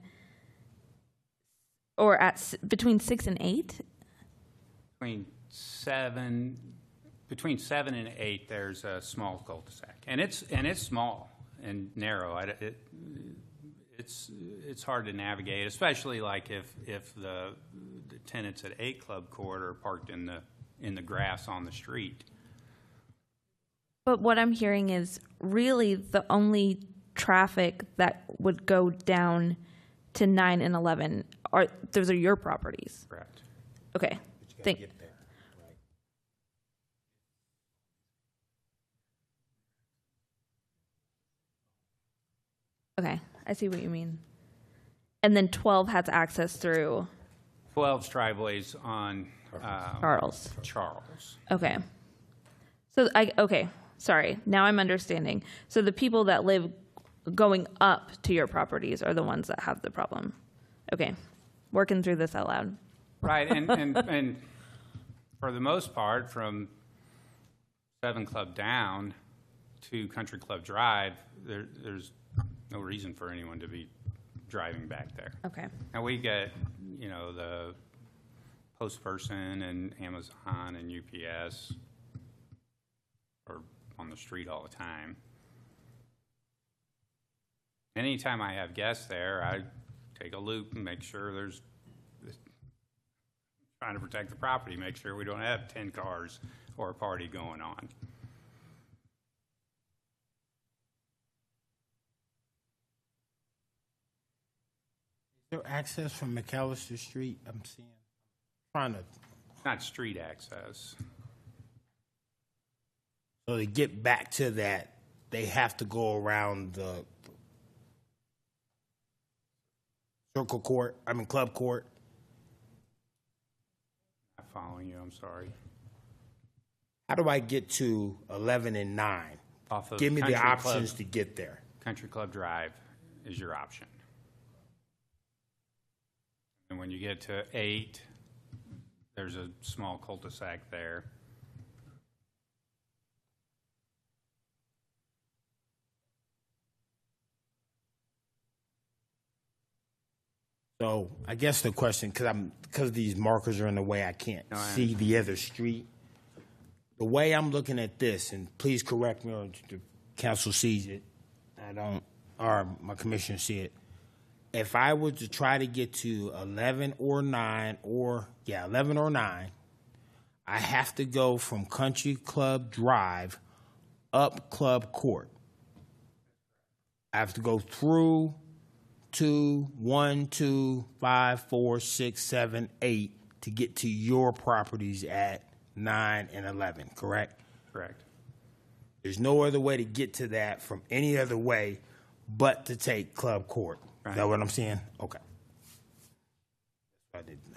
or at s- between six and eight. Between seven, between seven and eight, there's a small cul-de-sac, and it's and it's small and narrow. I, it, it's it's hard to navigate, especially like if if the, the tenants at eight Club Court are parked in the in the grass on the street. But what I'm hearing is really the only traffic that would go down to nine and eleven are those are your properties. Correct. Okay. Thank. Okay, I see what you mean. And then twelve has access through twelve's driveways on uh, Charles. Charles. Okay. So I okay, sorry. Now I'm understanding. So the people that live going up to your properties are the ones that have the problem. Okay. Working through this out loud. Right, and, and, and for the most part, from Seven Club down to Country Club Drive, there, there's no reason for anyone to be driving back there. Okay. And we get, you know, the post person and Amazon and U P S are on the street all the time. Anytime I have guests there, I take a loop and make sure there's trying to protect the property, make sure we don't have ten cars or a party going on. Is there access from McAllister Street? I'm seeing, trying to, Not street access. so to get back to that, they have to go around the circle court, I mean club court. Not following you, I'm sorry. How do I get to eleven and nine? Off of Give me the Country options Club- to get there. Country Club Drive is your option. And when you get to eight, there's a small cul-de-sac there. So I guess the question, because I'm because these markers are in the way, I can't No, I see the other street. The way I'm looking at this, and please correct me or the council sees it, I don't, or my commissioner see it. If I were to try to get to eleven or nine, or yeah, eleven or nine, I have to go from Country Club Drive up Club Court. I have to go through two, one, two, five, four, six, seven, eight to get to your properties at nine and eleven, correct? Correct. There's no other way to get to that from any other way but to take Club Court. Is that Right. what I'm saying? Okay. I didn't know.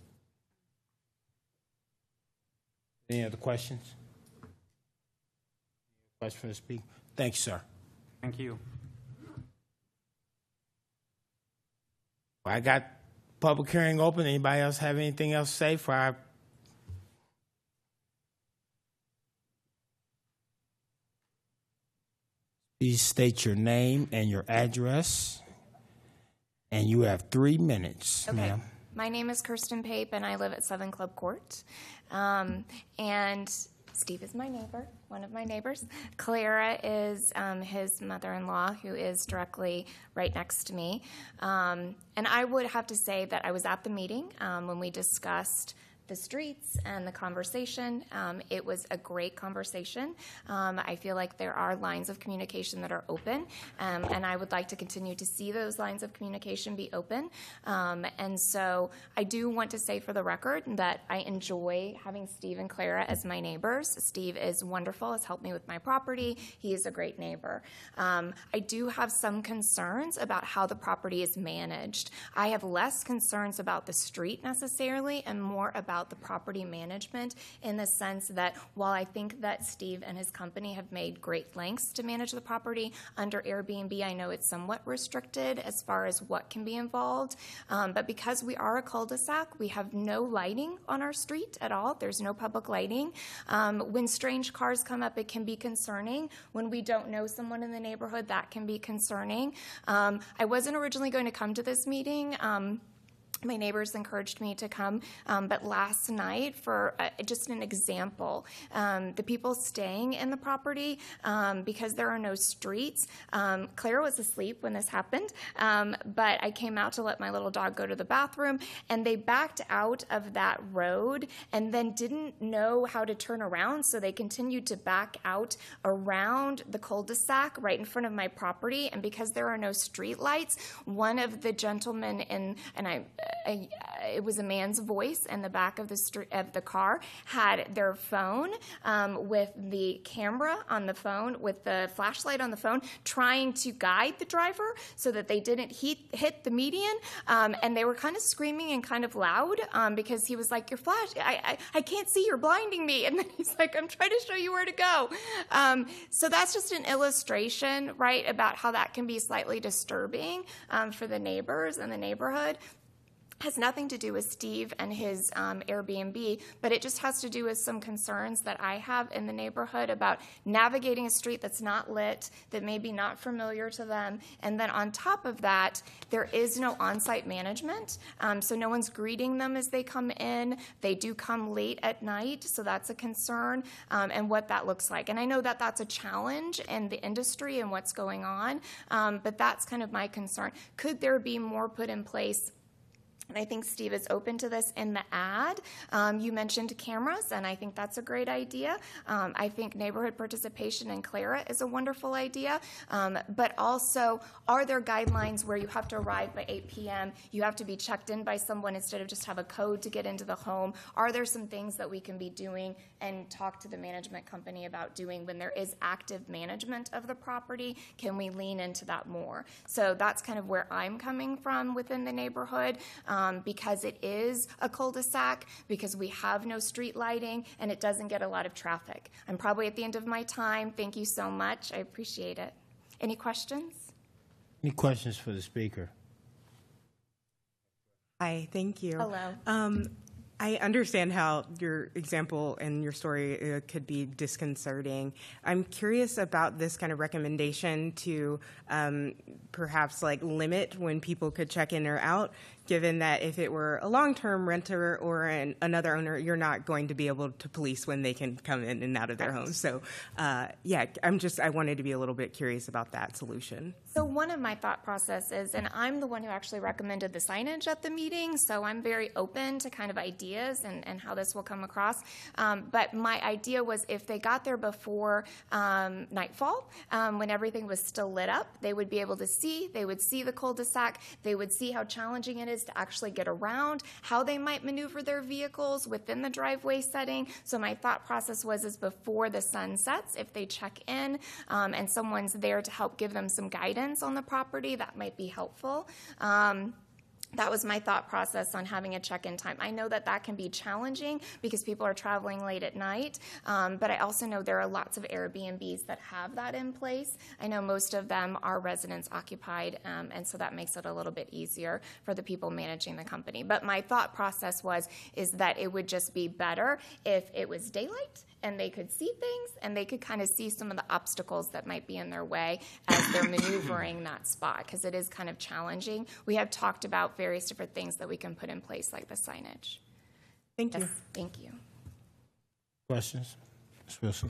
Any other questions? Question for the speaker? Thank you, sir. Thank you. I got public hearing open. Anybody else have anything else to say for our? Please state your name and your address. And you have three minutes, Okay. ma'am. My name is Kirsten Pape, and I live at seven Club Court. Um, and Steve is my neighbor, one of my neighbors. Clara is um, his mother-in-law, who is directly right next to me. Um, and I would have to say that I was at the meeting um, when we discussed the streets and the conversation. Um, it was a great conversation. Um, I feel like there are lines of communication that are open, um, and I would like to continue to see those lines of communication be open. Um, and so I do want to say for the record that I enjoy having Steve and Clara as my neighbors. Steve is wonderful, has helped me with my property. He is a great neighbor. Um, I do have some concerns about how the property is managed. I have less concerns about the street necessarily and more about the property management, in the sense that while I think that Steve and his company have made great lengths to manage the property under Airbnb, I know it's somewhat restricted as far as what can be involved. Um, but because we are a cul-de-sac, we have no lighting on our street at all. There's no public lighting. Um, when strange cars come up, it can be concerning. When we don't know someone in the neighborhood, that can be concerning. Um, I wasn't originally going to come to this meeting. Um, My neighbors encouraged me to come, um, but last night, for uh, just an example, um, the people staying in the property, um, because there are no streets, um, Clara was asleep when this happened, um, but I came out to let my little dog go to the bathroom, and they backed out of that road and then didn't know how to turn around, so they continued to back out around the cul-de-sac right in front of my property, and because there are no street lights, one of the gentlemen in, and I, A, it was a man's voice in the back of the street of the car, had their phone um, with the camera on the phone, with the flashlight on the phone, trying to guide the driver so that they didn't hit, hit the median. Um, and they were kind of screaming and kind of loud um, because he was like, "Your flash, I, I, I can't see, you're blinding me." And then he's like, "I'm trying to show you where to go." Um, so that's just an illustration, right, about how that can be slightly disturbing um, for the neighbors and the neighborhood. Has nothing to do with Steve and his um, Airbnb, but it just has to do with some concerns that I have in the neighborhood about navigating a street that's not lit, that may be not familiar to them. And then on top of that, there is no on-site management, um, so no one's greeting them as they come in. They do come late at night, so that's a concern, um, and what that looks like. And I know that that's a challenge in the industry and what's going on, um, but that's kind of my concern. Could there be more put in place And I think Steve is open to this in the ad. Um, you mentioned cameras, and I think that's a great idea. Um, I think neighborhood participation in Clara is a wonderful idea. Um, but also, are there guidelines where you have to arrive by eight p.m., you have to be checked in by someone instead of just have a code to get into the home? Are there some things that we can be doing and talk to the management company about doing when there is active management of the property? Can we lean into that more? So that's kind of where I'm coming from within the neighborhood. Um, Um, because it is a cul-de-sac, because we have no street lighting, and it doesn't get a lot of traffic. I'm probably at the end of my time. Thank you so much. I appreciate it. Any questions? Any questions for the speaker? Hi, thank you. Hello. Um, I understand how your example and your story uh, could be disconcerting. I'm curious about this kind of recommendation to um, perhaps like limit when people could check in or out, given that if it were a long-term renter or an, another owner, you're not going to be able to police when they can come in and out of their homes. So, uh, yeah, I'm just, I wanted to be a little bit curious about that solution. So one of my thought processes, and I'm the one who actually recommended the signage at the meeting, so I'm very open to kind of ideas and, and how this will come across. Um, but my idea was if they got there before um, nightfall, um, when everything was still lit up, they would be able to see, they would see the cul-de-sac, they would see how challenging it is to actually get around, how they might maneuver their vehicles within the driveway setting. So my thought process was is before the sun sets, if they check in um, and someone's there to help give them some guidance on the property, that might be helpful. Um, That was my thought process on having a check-in time. I know that that can be challenging because people are traveling late at night, um, but I also know there are lots of Airbnbs that have that in place. I know most of them are residents occupied, um, and so that makes it a little bit easier for the people managing the company. But my thought process was is that it would just be better if it was daylight and they could see things and they could kind of see some of the obstacles that might be in their way as they're maneuvering that spot, because it is kind of challenging. We have talked about various different things that we can put in place, like the signage. Thank you. Yes, thank you. Questions? Miz Wilson?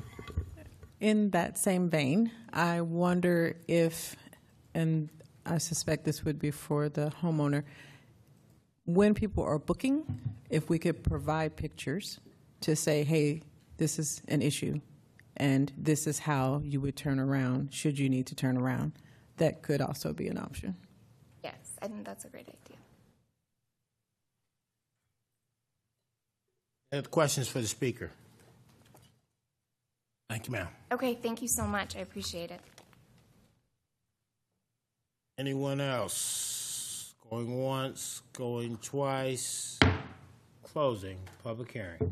In that same vein, I wonder if, and I suspect this would be for the homeowner, when people are booking, if we could provide pictures to say, hey, this is an issue, and this is how you would turn around should you need to turn around. That could also be an option. Yes, I think that's a great idea. Any other questions for the speaker? Thank you, ma'am. Okay, thank you so much. I appreciate it. Anyone else? Going once, going twice, closing public hearing.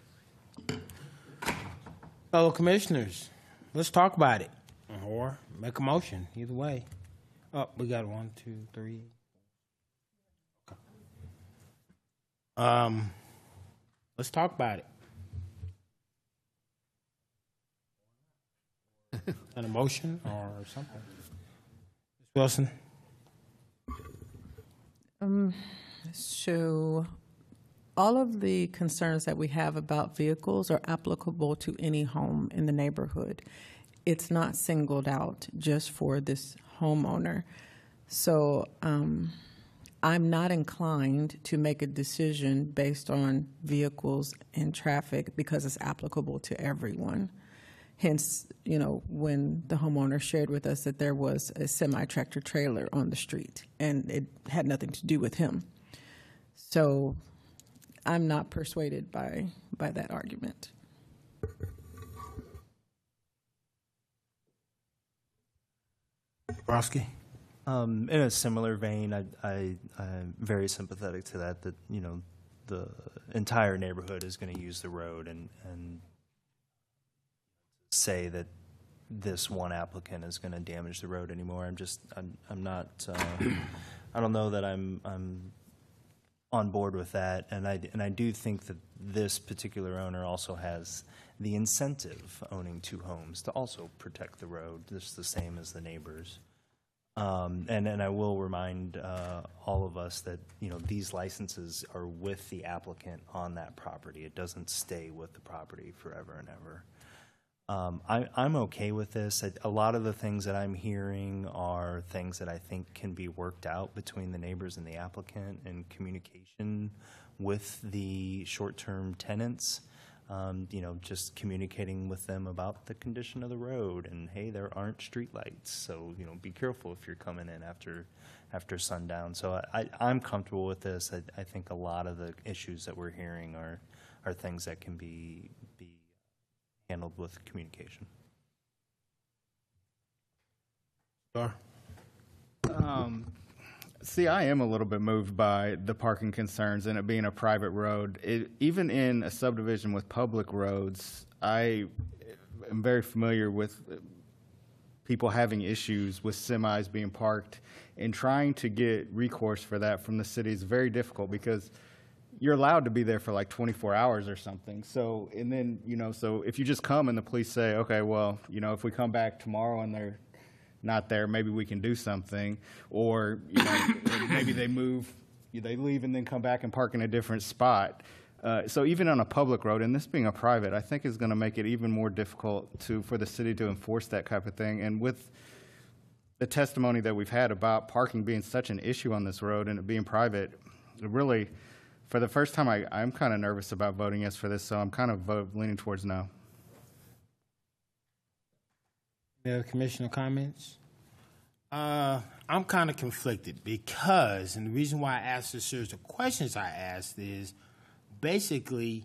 Fellow commissioners, let's talk about it, or make a motion, either way. Oh, we got one, two, three. Okay. Um, let's talk about it. An emotion or something. Miz Wilson? Um, so all of the concerns that we have about vehicles are applicable to any home in the neighborhood. It's not singled out just for this homeowner. So um, I'm not inclined to make a decision based on vehicles and traffic because it's applicable to everyone. Hence, you know, when the homeowner shared with us that there was a semi-tractor trailer on the street and it had nothing to do with him. So I'm not persuaded by by that argument. Broski? Um, in a similar vein, I, I, I'm very sympathetic to that, that, you know, the entire neighborhood is going to use the road, and, and say that this one applicant is going to damage the road anymore. I'm just, I'm, I'm not, uh, I don't know that I'm, I'm on board with that. And I, and I do think that this particular owner also has the incentive, owning two homes, to also protect the road, just the same as the neighbors. Um, and, and I will remind uh, all of us that, you know, these licenses are with the applicant on that property. It doesn't stay with the property forever and ever. Um, I, I'm okay with this. I, a lot of the things that I'm hearing are things that I think can be worked out between the neighbors and the applicant and communication with the short-term tenants. Um, you know, just communicating with them about the condition of the road and, hey, there aren't streetlights, so, you know, be careful if you're coming in after after sundown. So I, I, I'm comfortable with this. I, I think a lot of the issues that we're hearing are are things that can be be handled with communication. Sure. Um, see, I am a little bit moved by the parking concerns and it being a private road. It, even in a subdivision with public roads, I am very familiar with people having issues with semis being parked, and trying to get recourse for that from the city is very difficult because you're allowed to be there for like twenty-four hours or something. So, and then, you know, so if you just come and the police say, okay, well, you know, if we come back tomorrow and they're not there, maybe we can do something. Or, you know, maybe they move, they leave and then come back and park in a different spot. Uh, so even on a public road, and this being a private, I think is going to make it even more difficult to for the city to enforce that type of thing. And with the testimony that we've had about parking being such an issue on this road and it being private, it really, for the first time, I, I'm kind of nervous about voting yes for this, so I'm kind of vote, leaning towards no. Any other commissioner comments? Uh, I'm kind of conflicted because, and the reason why I asked this series of questions I asked is basically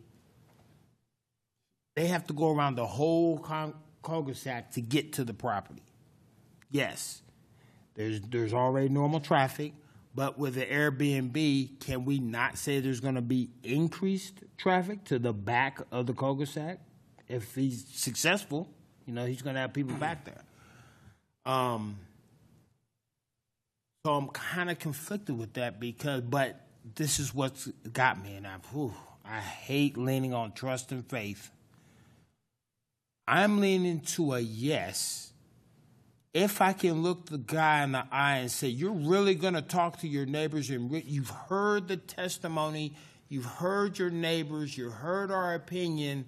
they have to go around the whole con- cul-de-sac to get to the property. Yes, there's there's already normal traffic, but with the Airbnb, can we not say there's going to be increased traffic to the back of the cul-de-sac? If he's successful, you know, he's going to have people back there. Um, so I'm kind of conflicted with that because, but this is what's got me, and I, whew, I hate leaning on trust and faith. I'm leaning to a yes. If I can look the guy in the eye and say, you're really going to talk to your neighbors, and re- you've heard the testimony, you've heard your neighbors, you've heard our opinion,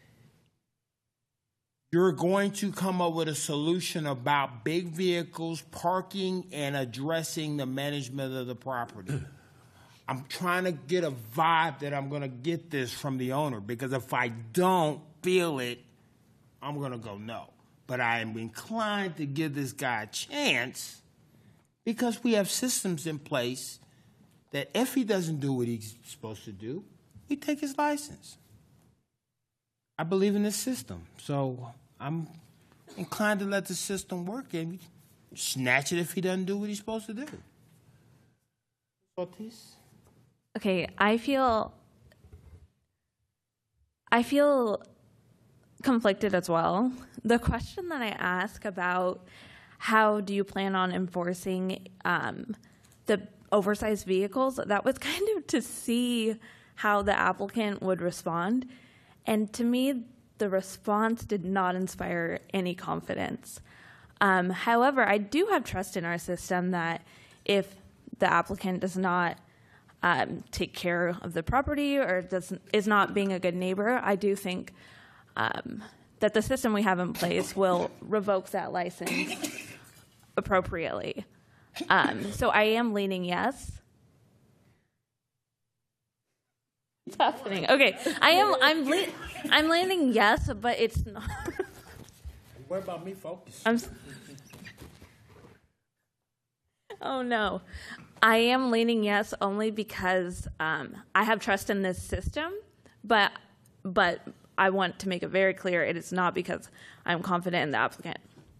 you're going to come up with a solution about big vehicles, parking, and addressing the management of the property. I'm trying to get a vibe that I'm going to get this from the owner, because if I don't feel it, I'm going to go no. But I am inclined to give this guy a chance because we have systems in place that if he doesn't do what he's supposed to do, we take his license. I believe in this system. So I'm inclined to let the system work and snatch it if he doesn't do what he's supposed to do. Ortiz? Okay, I feel I feel conflicted as well. The question that I ask about how do you plan on enforcing um, the oversized vehicles, that was kind of to see how the applicant would respond. And to me, the response did not inspire any confidence. Um, however, I do have trust in our system that if the applicant does not um, take care of the property or does, is not being a good neighbor, I do think um, that the system we have in place will revoke that license appropriately. Um, so I am leaning yes. What's happening? Okay, I am. I'm. Le- I'm leaning yes, but it's not. What about me, folks? I'm. s- Oh no, I am leaning yes only because um, I have trust in this system, but but I want to make it very clear it is not because I'm confident in the applicant.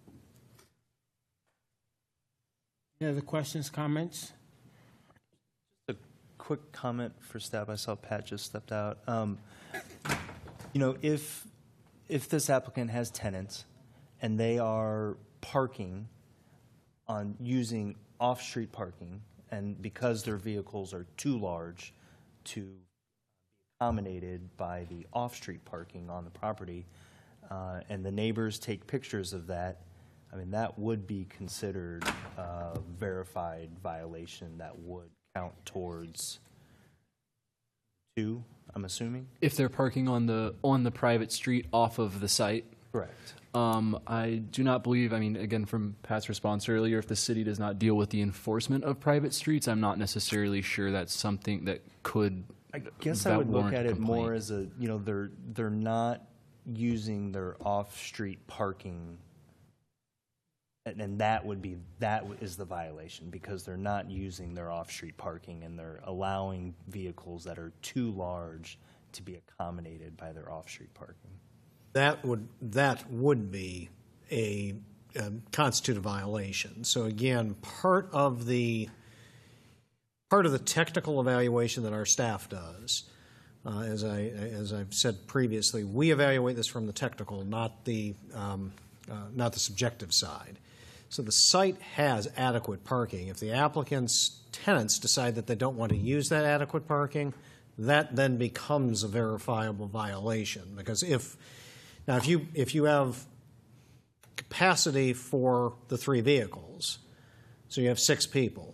Any other questions, comments? A quick comment for staff. I saw Pat just stepped out. Um, you know, if if this applicant has tenants and they are parking on using off-street parking, and because their vehicles are too large to be accommodated by the off-street parking on the property, uh, and the neighbors take pictures of that, I mean, that would be considered a verified violation that would count towards two, I'm assuming? If they're parking on the on the private street off of the site, Correct. Um, I do not believe, I mean, again, from Pat's response earlier, if the city does not deal with the enforcement of private streets, I'm not necessarily sure that's something that could I guess I that would look warrant at a it more complaint. as a, you know, they're, they're not using their off-street parking. And, and that would be, that is the violation, because they're not using their off-street parking and they're allowing vehicles that are too large to be accommodated by their off-street parking. That would, that would be a, um, constitute a violation. So again, part of the, part of the technical evaluation that our staff does, uh, as I, as I've said previously, we evaluate this from the technical, not the, um, uh, not the subjective side. So the site has adequate parking. If the applicant's tenants decide that they don't want to use that adequate parking, that then becomes a verifiable violation. Because if, now if you, if you have capacity for the three vehicles, so you have six people,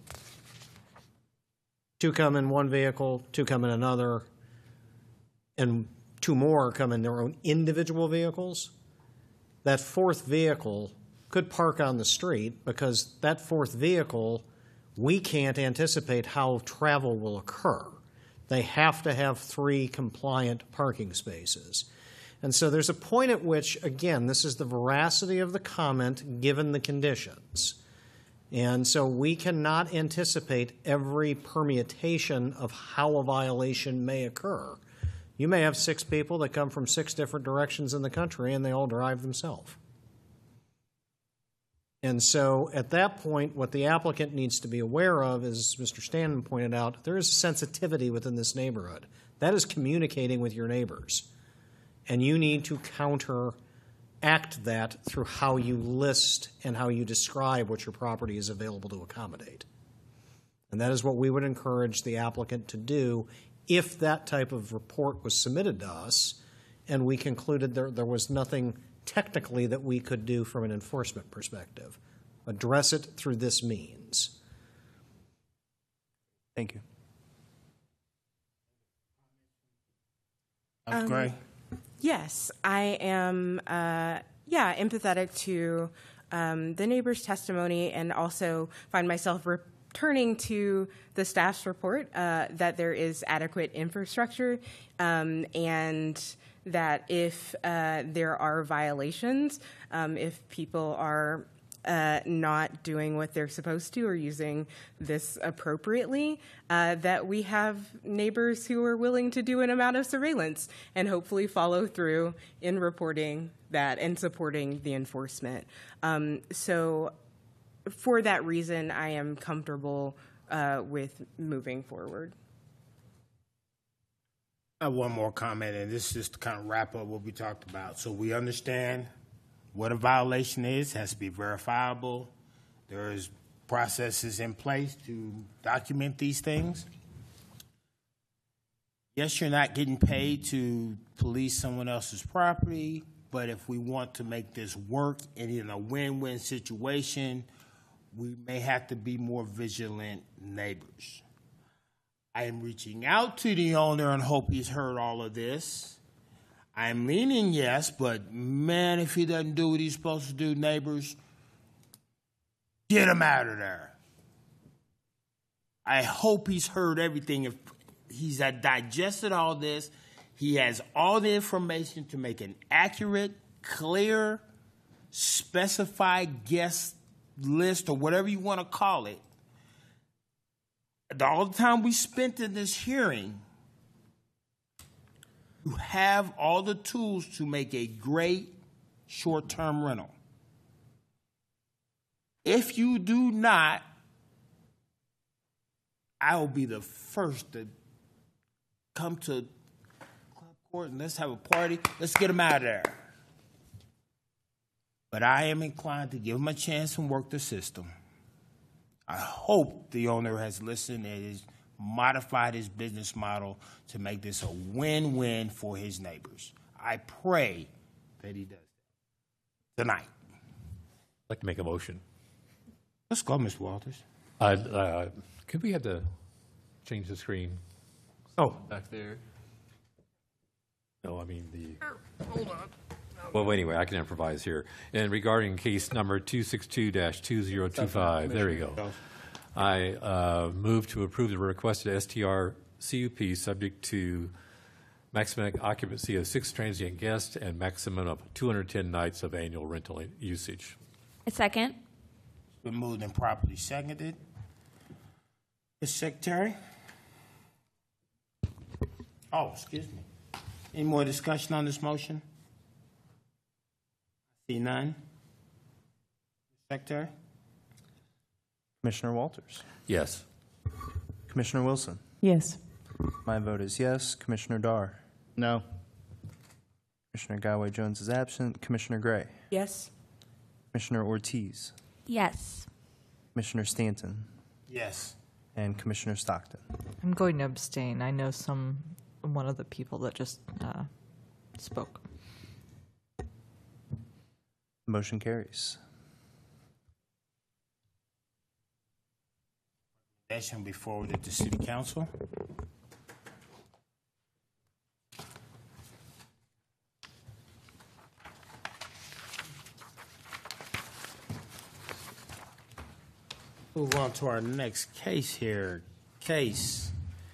two come in one vehicle, two come in another, and two more come in their own individual vehicles, that fourth vehicle could park on the street, because that fourth vehicle, we can't anticipate how travel will occur. They have to have three compliant parking spaces. And so there's a point at which, again, this is the veracity of the comment given the conditions. And so we cannot anticipate every permutation of how a violation may occur. You may have six people that come from six different directions in the country and they all drive themselves. And so at that point, what the applicant needs to be aware of, as Mister Stanton pointed out, there is sensitivity within this neighborhood. That is communicating with your neighbors. And you need to counteract that through how you list and how you describe what your property is available to accommodate. And that is what we would encourage the applicant to do if that type of report was submitted to us and we concluded there, there was nothing technically that we could do from an enforcement perspective. Address it through this means. Thank you. That's Um, great. Yes, I am, uh, yeah, empathetic to um, the neighbor's testimony, and also find myself returning to the staff's report uh, that there is adequate infrastructure, um, and that if uh, there are violations, um, if people are uh, not doing what they're supposed to or using this appropriately, uh, that we have neighbors who are willing to do an amount of surveillance and hopefully follow through in reporting that and supporting the enforcement. Um, so for that reason, I am comfortable uh, with moving forward. I have one more comment, and this is just to kind of wrap up what we talked about. So we understand what a violation is, has to be verifiable. There's processes in place to document these things. Yes, you're not getting paid to police someone else's property, but if we want to make this work and in a win-win situation, we may have to be more vigilant neighbors. I am reaching out to the owner and hope he's heard all of this. I'm leaning yes, but man, if he doesn't do what he's supposed to do, neighbors, get him out of there. I hope he's heard everything. If he's digested all this, he has all the information to make an accurate, clear, specified guest list or whatever you want to call it. All the time we spent in this hearing, you have all the tools to make a great short-term rental. If you do not, I will be the first to come to Club Court and let's have a party. Let's get them out of there. But I am inclined to give them a chance and work the system. I hope the owner has listened and has modified his business model to make this a win-win for his neighbors. I pray that he does that tonight. I'd like to make a motion. Let's go, Mister Walters. Uh, uh, could we have to change the screen? Oh, Back there. No, I mean the. Hold on. Well, anyway, I can improvise here. And regarding case number two six two dash two zero two five, there you go. I uh, move to approve the requested S T R C U P subject to maximum occupancy of six transient guests and maximum of two hundred ten nights of annual rental usage. A second. It's been moved and properly seconded. Mister Secretary? Oh, excuse me. Any more discussion on this motion? See none. Secretary? Commissioner Walters. Yes. Commissioner Wilson. Yes. My vote is yes. Commissioner Dar. No. Commissioner Guyaway Jones is absent. Commissioner Gray. Yes. Commissioner Ortiz. Yes. Commissioner Stanton. Yes. And Commissioner Stockton. I'm going to abstain. I know some, one of the people that just uh, spoke. Motion carries. Recommendation will be forwarded to City Council. Move on to our next case here. Case.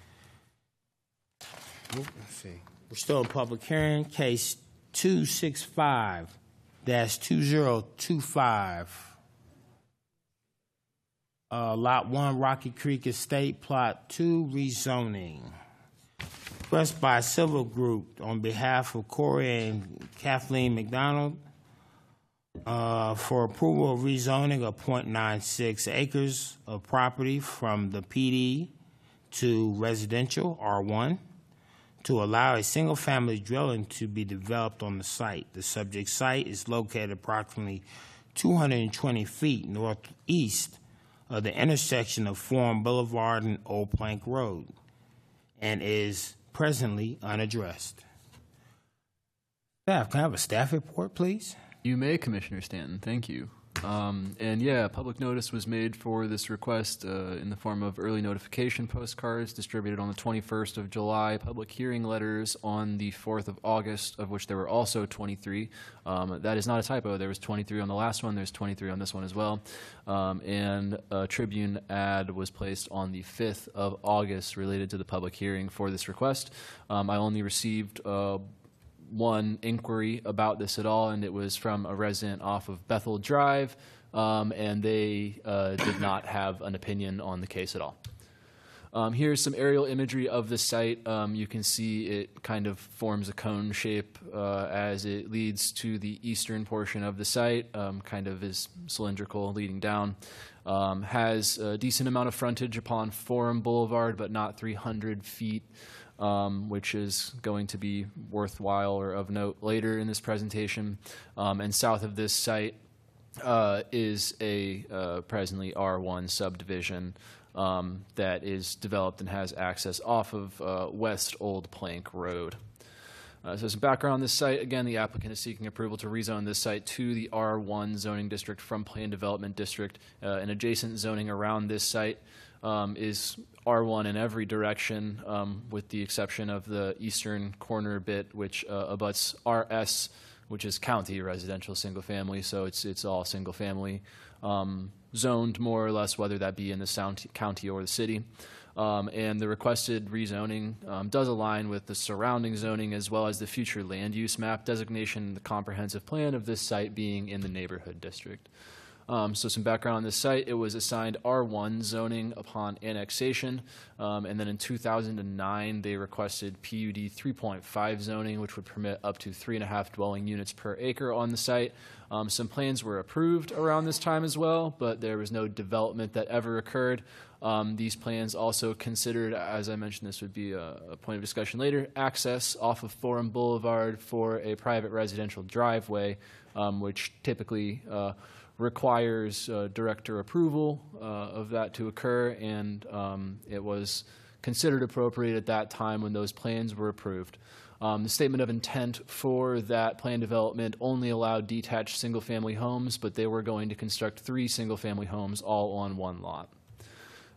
Let's see. We're still in public hearing. Case two six five dash two zero two five. Uh, Lot one, Rocky Creek Estate, Plot two, rezoning. Request by Civil Group on behalf of Corey and Kathleen McDonald uh, for approval of rezoning of zero point nine six acres of property from the P D to residential R one to allow a single-family dwelling to be developed on the site. The subject site is located approximately two hundred twenty feet northeast of the intersection of Forum Boulevard and Old Plank Road and is presently unaddressed. Staff, can I have a staff report, please? You may, Commissioner Stanton. Thank you. Um, and yeah, public notice was made for this request uh, in the form of early notification postcards distributed on the twenty-first of July, public hearing letters on the fourth of August, of which there were also twenty-three. Um, that is not a typo. There was twenty-three on the last one. There's twenty-three on this one as well. Um, and a Tribune ad was placed on the fifth of August related to the public hearing for this request. Um, I only received uh, one inquiry about this at all, and it was from a resident off of Bethel Drive, um, and they uh, did not have an opinion on the case at all. Um, here's some aerial imagery of the site. Um, you can see it kind of forms a cone shape uh, as it leads to the eastern portion of the site, um, kind of is cylindrical leading down. Um, has a decent amount of frontage upon Forum Boulevard, but not three hundred feet. Um, which is going to be worthwhile or of note later in this presentation. Um, and south of this site uh, is a uh, presently R one subdivision um, that is developed and has access off of uh, West Old Plank Road. Uh, so some background on this site. Again, the applicant is seeking approval to rezone this site to the R one zoning district from Planned Development District. Uh, an adjacent zoning around this site um, is R one in every direction, um, with the exception of the eastern corner bit, which uh, abuts R S, which is county residential single family. So it's it's all single family um, zoned more or less, whether that be in the sound county or the city. Um, and the requested rezoning um, does align with the surrounding zoning as well as the future land use map designation, the comprehensive plan of this site being in the neighborhood district. Um, so some background on this site: it was assigned R one zoning upon annexation, um, and then in two thousand nine they requested P U D three point five zoning, which would permit up to three and a half dwelling units per acre on the site. Um, some plans were approved around this time as well, but there was no development that ever occurred. Um, these plans also considered, as I mentioned, this would be a, a point of discussion later, access off of Forum Boulevard for a private residential driveway, um, which typically uh, requires uh, director approval uh, of that to occur, and um, it was considered appropriate at that time when those plans were approved. Um, the statement of intent for that plan development only allowed detached single-family homes, but they were going to construct three single-family homes all on one lot.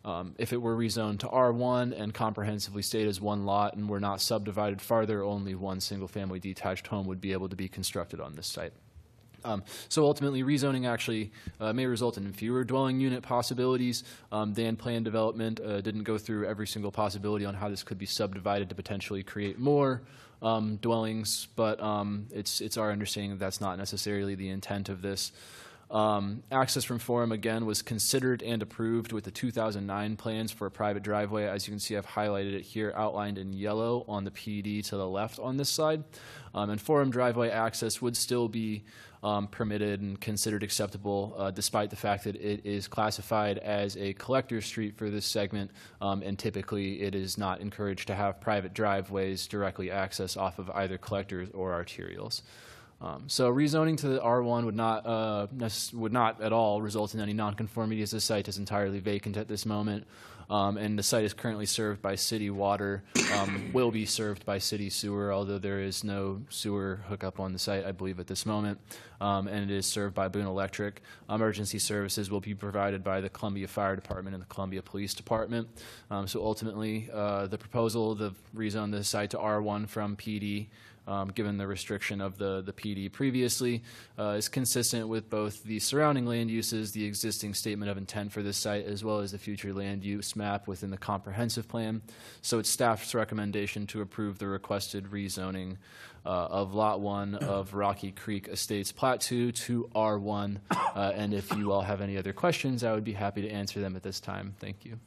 Um, if it were rezoned to R one and comprehensively stayed as one lot and were not subdivided farther, only one single-family detached home would be able to be constructed on this site. Um, so ultimately, rezoning actually uh, may result in fewer dwelling unit possibilities. Um, Dan plan development uh, didn't go through every single possibility on how this could be subdivided to potentially create more um, dwellings, but um, it's it's our understanding that that's not necessarily the intent of this. Um, access from Forum, again, was considered and approved with the two thousand nine plans for a private driveway. As you can see, I've highlighted it here, outlined in yellow on the P D to the left on this side. Um, and Forum driveway access would still be um, permitted and considered acceptable, uh, despite the fact that it is classified as a collector street for this segment, um, and typically it is not encouraged to have private driveways directly access off of either collectors or arterials. Um, so rezoning to the R one would not uh, necess- would not at all result in any nonconformity, as the site is entirely vacant at this moment, um, and the site is currently served by city water, um, will be served by city sewer, although there is no sewer hookup on the site, I believe, at this moment, um, and it is served by Boone Electric. Emergency services will be provided by the Columbia Fire Department and the Columbia Police Department. Um, so ultimately, uh, the proposal to rezone the site to R one from P D, Um, given the restriction of the, the P D previously, uh, is consistent with both the surrounding land uses, the existing statement of intent for this site, as well as the future land use map within the comprehensive plan. So it's staff's recommendation to approve the requested rezoning uh, of Lot one of Rocky Creek Estates Plat two to R one. Uh, and if you all have any other questions, I would be happy to answer them at this time. Thank you.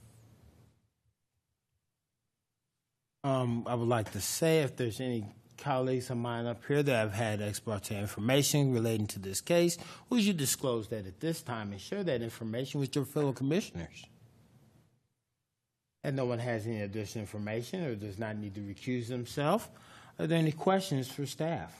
Um, I would like to say, if there's any colleagues of mine up here that have had ex parte information relating to this case, would you disclose that at this time and share that information with your fellow commissioners? And no one has any additional information or does not need to recuse themselves, are there any questions for staff?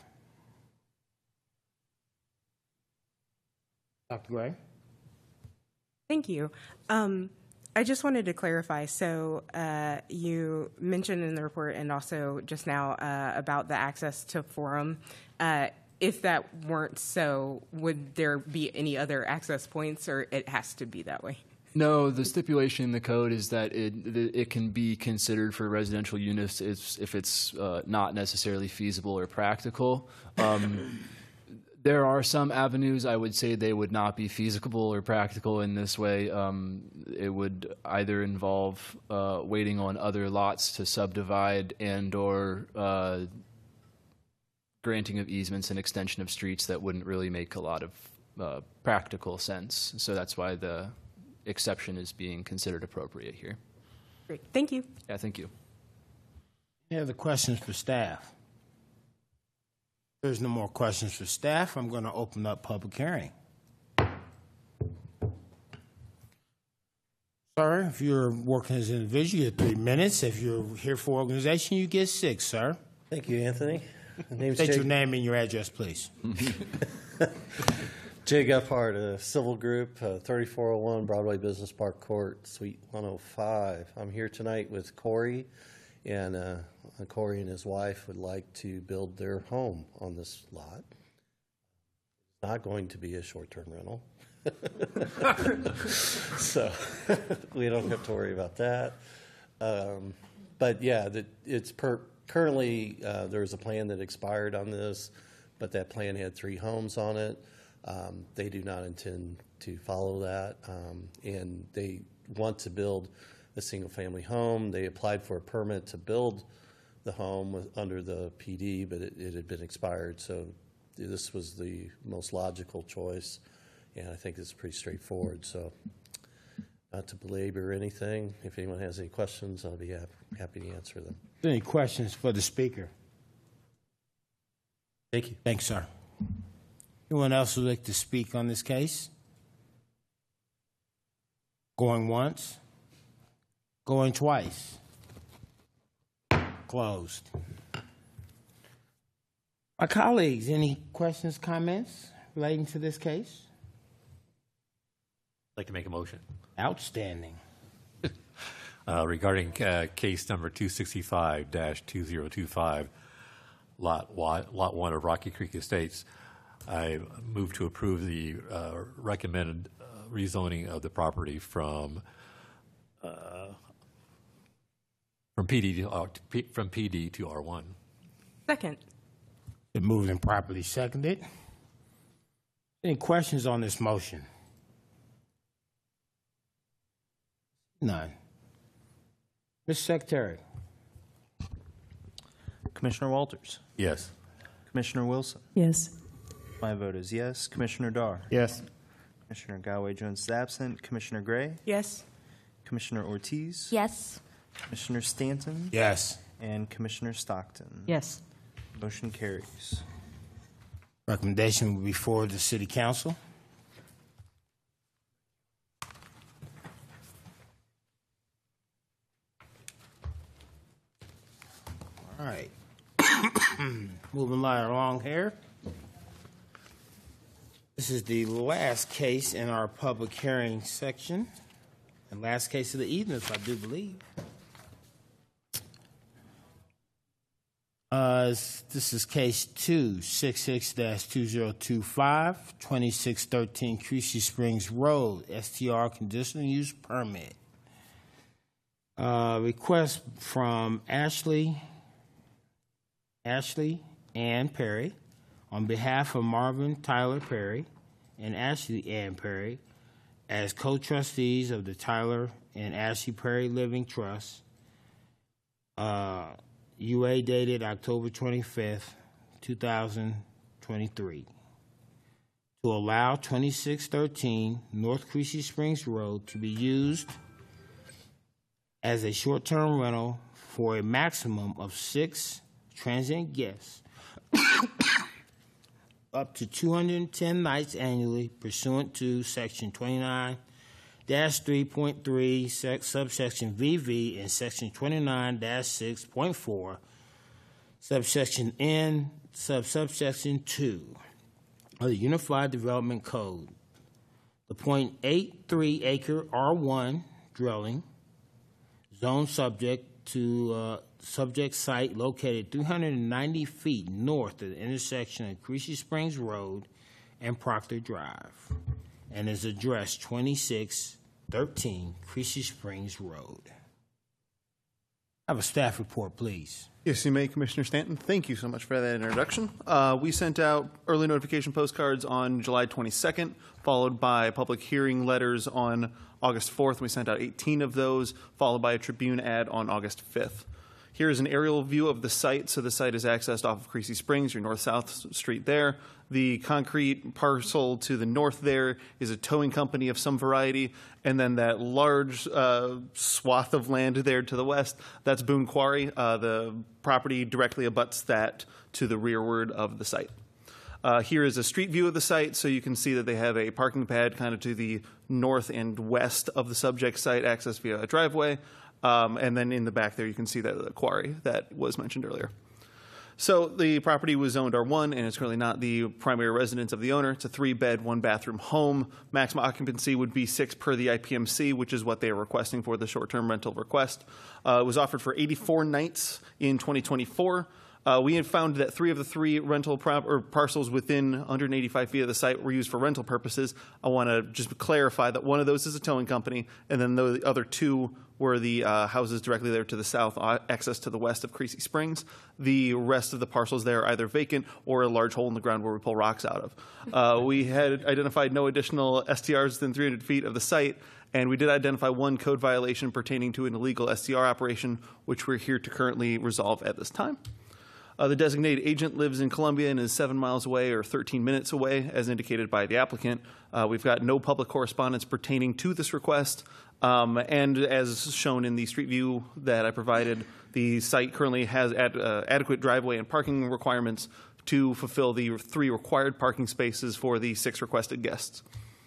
Doctor Gray? Thank you. Um, I just wanted to clarify. So uh, you mentioned in the report and also just now uh, about the access to Forum. Uh, if that weren't so, would there be any other access points, or it has to be that way? No, the stipulation in the code is that it it can be considered for residential units if, if it's uh, not necessarily feasible or practical. Um, There are some avenues I would say they would not be feasible or practical in this way. Um, it would either involve uh, waiting on other lots to subdivide and or uh, granting of easements and extension of streets that wouldn't really make a lot of uh, practical sense. So that's why the exception is being considered appropriate here. Great. Thank you. Yeah, thank you. Any other questions for staff? There's no more questions for staff. I'm going to open up public hearing. Sir, if you're working as an individual, you get three minutes. If you're here for organization, you get six, sir. Thank you, Anthony. Name's State Jay, your name and your address, please. Jay Gephardt, a civil group, uh, thirty-four oh one Broadway Business Park Court, Suite one oh five. I'm here tonight with Corey, and uh, Corey and his wife would like to build their home on this lot. It's not going to be a short-term rental. So we don't have to worry about that. Um, but yeah, the, it's per, currently uh, there's a plan that expired on this, but that plan had three homes on it. Um, they do not intend to follow that, um, and they want to build a single-family home. They applied for a permit to build the home with, under the P D, but it, it had been expired, so this was the most logical choice, and I think it's pretty straightforward. So not to belabor anything, if anyone has any questions, I'll be happy, happy to answer them. Any questions for the speaker? Thank you. Thanks, sir. Anyone else would like to speak on this case? Going once? Going twice? Closed. My colleagues, any questions, comments relating to this case? I'd like to make a motion. Outstanding. Uh, regarding uh, case number two sixty-five dash two zero two five, lot, wa- lot one of Rocky Creek Estates, I move to approve the uh, recommended uh, rezoning of the property from Uh, From P D to, uh, to P, from P D to R one. Second. Been moved and properly seconded. Any questions on this motion? None. Mister Secretary. Commissioner Walters. Yes. Commissioner Wilson. Yes. My vote is yes. Commissioner Dar. Yes. Commissioner Galway Jones is absent. Commissioner Gray. Yes. Commissioner Ortiz. Yes. Commissioner Stanton. Yes. And Commissioner Stockton. Yes. Motion carries. Recommendation will be forwarded to City Council. All right. Moving right along here. This is the last case in our public hearing section, and last case of the evening, if I do believe. Uh, this is case two six six dash two zero two five, twenty-six thirteen Creasy Springs Road, S T R conditional use permit. Uh, request from Ashley, Ashley Ann Perry on behalf of Marvin Tyler Perry and Ashley Ann Perry as co-trustees of the Tyler and Ashley Perry Living Trust. Uh, U A dated October twenty-fifth, two thousand twenty-three, to allow twenty-six thirteen North Creasy Springs Road to be used as a short-term rental for a maximum of six transient guests up to two hundred ten nights annually pursuant to Section twenty-nine dash three point three, subsection V V, and Section twenty-nine dash six point four, subsection N, sub subsection two of the Unified Development Code. The point eight three acre R one dwelling, zone subject to uh, subject site located three hundred ninety feet north of the intersection of Creasy Springs Road and Proctor Drive, and is addressed twenty-six thirteen Creasy Springs Road. Have a staff report, please. Yes, you may, Commissioner Stanton. Thank you so much for that introduction. Uh, we sent out early notification postcards on July twenty-second, followed by public hearing letters on August fourth. We sent out eighteen of those, followed by a Tribune ad on August fifth. Here is an aerial view of the site. So the site is accessed off of Creasy Springs, your north-south street there. The concrete parcel to the north there is a towing company of some variety. And then that large uh, swath of land there to the west, that's Boone Quarry. Uh, the property directly abuts that to the rearward of the site. Uh, here is a street view of the site, so you can see that they have a parking pad kind of to the north and west of the subject site, accessed via a driveway. Um, and then in the back there, you can see that the quarry that was mentioned earlier. So the property was zoned R one and is currently not the primary residence of the owner. It's a three-bed, one-bathroom home. Maximum occupancy would be six per the I P M C, which is what they are requesting for the short-term rental request. Uh, it was offered for eighty-four nights in twenty twenty-four. Uh, we had found that three of the three rental prop or parcels within one hundred eighty-five feet of the site were used for rental purposes. I want to just clarify that one of those is a towing company, and then the other two were the uh, houses directly there to the south, uh, access to the west of Creasy Springs. The rest of the parcels there are either vacant or a large hole in the ground where we pull rocks out of. Uh, we had identified no additional S T Rs within three hundred feet of the site, and we did identify one code violation pertaining to an illegal S T R operation, which we're here to currently resolve at this time. Uh, the designated agent lives in Columbia and is seven miles away or thirteen minutes away, as indicated by the applicant. Uh, we've got no public correspondence pertaining to this request. Um, and as shown in the street view that I provided, the site currently has ad, uh, adequate driveway and parking requirements to fulfill the three required parking spaces for the six requested guests.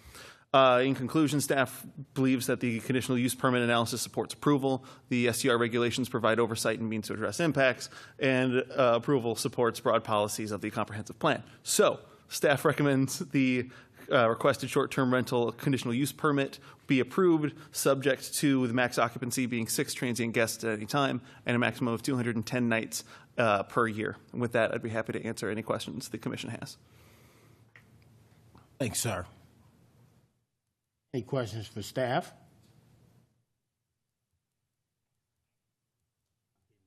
Uh, in conclusion, staff believes that the conditional use permit analysis supports approval. The S T R regulations provide oversight and means to address impacts, and uh, approval supports broad policies of the comprehensive plan. So, staff recommends the uh, requested short-term rental conditional use permit be approved, subject to the max occupancy being six transient guests at any time and a maximum of two hundred ten nights uh, per year. And with that, I'd be happy to answer any questions the commission has. Thanks, sir. Any questions for staff?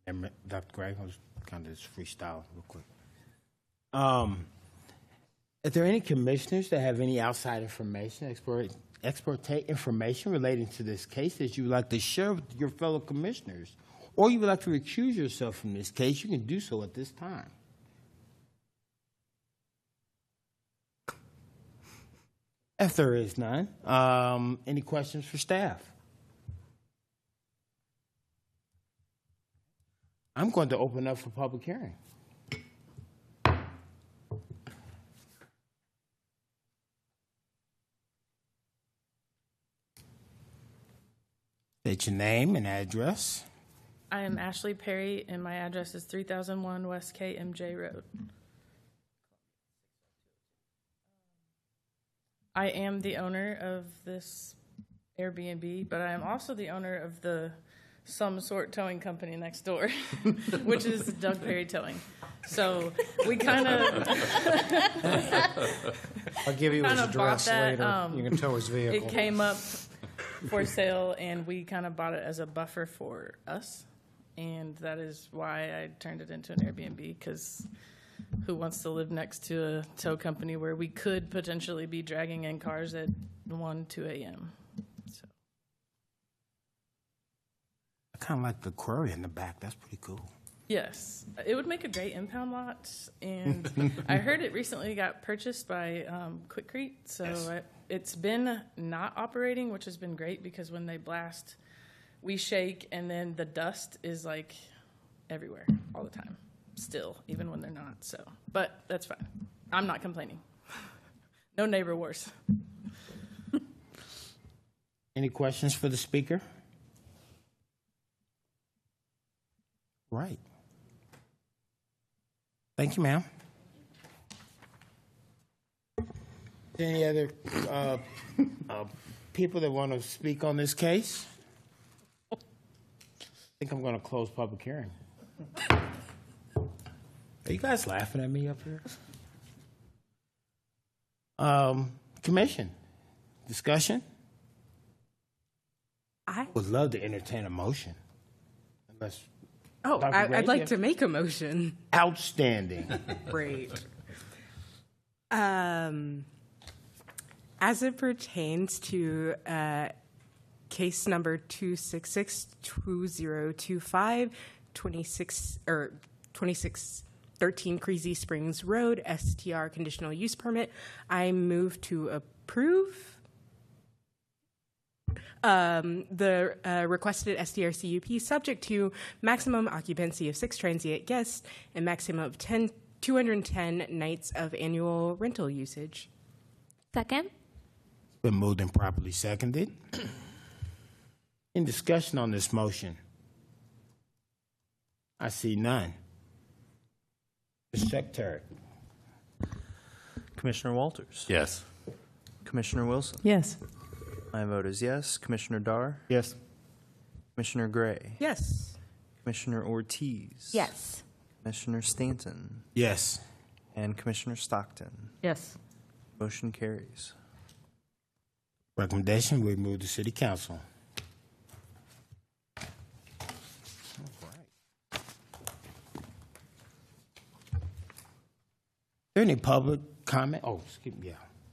And Doctor Gray, I was kind of just freestyle real quick. Um, Is there any commissioners that have any outside information, expert, expert information relating to this case that you would like to share with your fellow commissioners? Or you would like to recuse yourself from this case? You can do so at this time. If there is none, um, any questions for staff? I'm going to open up for public hearing. State your name and address. I am Ashley Perry, and my address is three thousand one West K M J Road. I am the owner of this Airbnb, but I am also the owner of the some sort towing company next door, which is Doug Perry Towing. So we kind of. I'll give you his address that, later. Um, You can tow his vehicle. It came up for sale, and we kind of bought it as a buffer for us, and that is why I turned it into an Airbnb, because who wants to live next to a tow company where we could potentially be dragging in cars at one, two a.m. So. I kind of like the quarry in the back. That's pretty cool. Yes, it would make a great impound lot, and I heard it recently got purchased by um, Quikrete, so Yes. I, it's been not operating, which has been great, because when they blast, we shake, and then the dust is like everywhere all the time, still, even when they're not. So, but that's fine. I'm not complaining. No neighbor wars. Any questions for the speaker? Right. Thank you, ma'am. Any other uh, uh, people that want to speak on this case? I think I'm going to close public hearing. Are you guys laughing at me up here? Um, commission, discussion? I would love to entertain a motion. Unless Oh, Doctor I, Gray, I'd like yeah. to make a motion. Outstanding. Great. Um, as it pertains to uh, case number two six six two zero two five, twenty-six or twenty-six thirteen Creasy Springs Road, S T R conditional use permit, I move to approve Um, the uh, requested S D R C U P, subject to maximum occupancy of six transient guests and maximum of ten, two hundred ten nights of annual rental usage. Second. It's been moved and properly seconded. In discussion on this motion, I see none. Mister Secretary. Commissioner Walters? Yes. Commissioner Wilson? Yes. My vote is yes. Commissioner Dar? Yes. Commissioner Gray? Yes. Commissioner Ortiz? Yes. Commissioner Stanton? Yes. And Commissioner Stockton? Yes. Motion carries. Recommendation, we move to City Council. Is there any public comment? Oh, excuse me, yeah.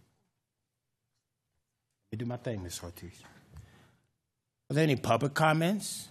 Let me do my thing, Miz Ortiz. Are there any public comments?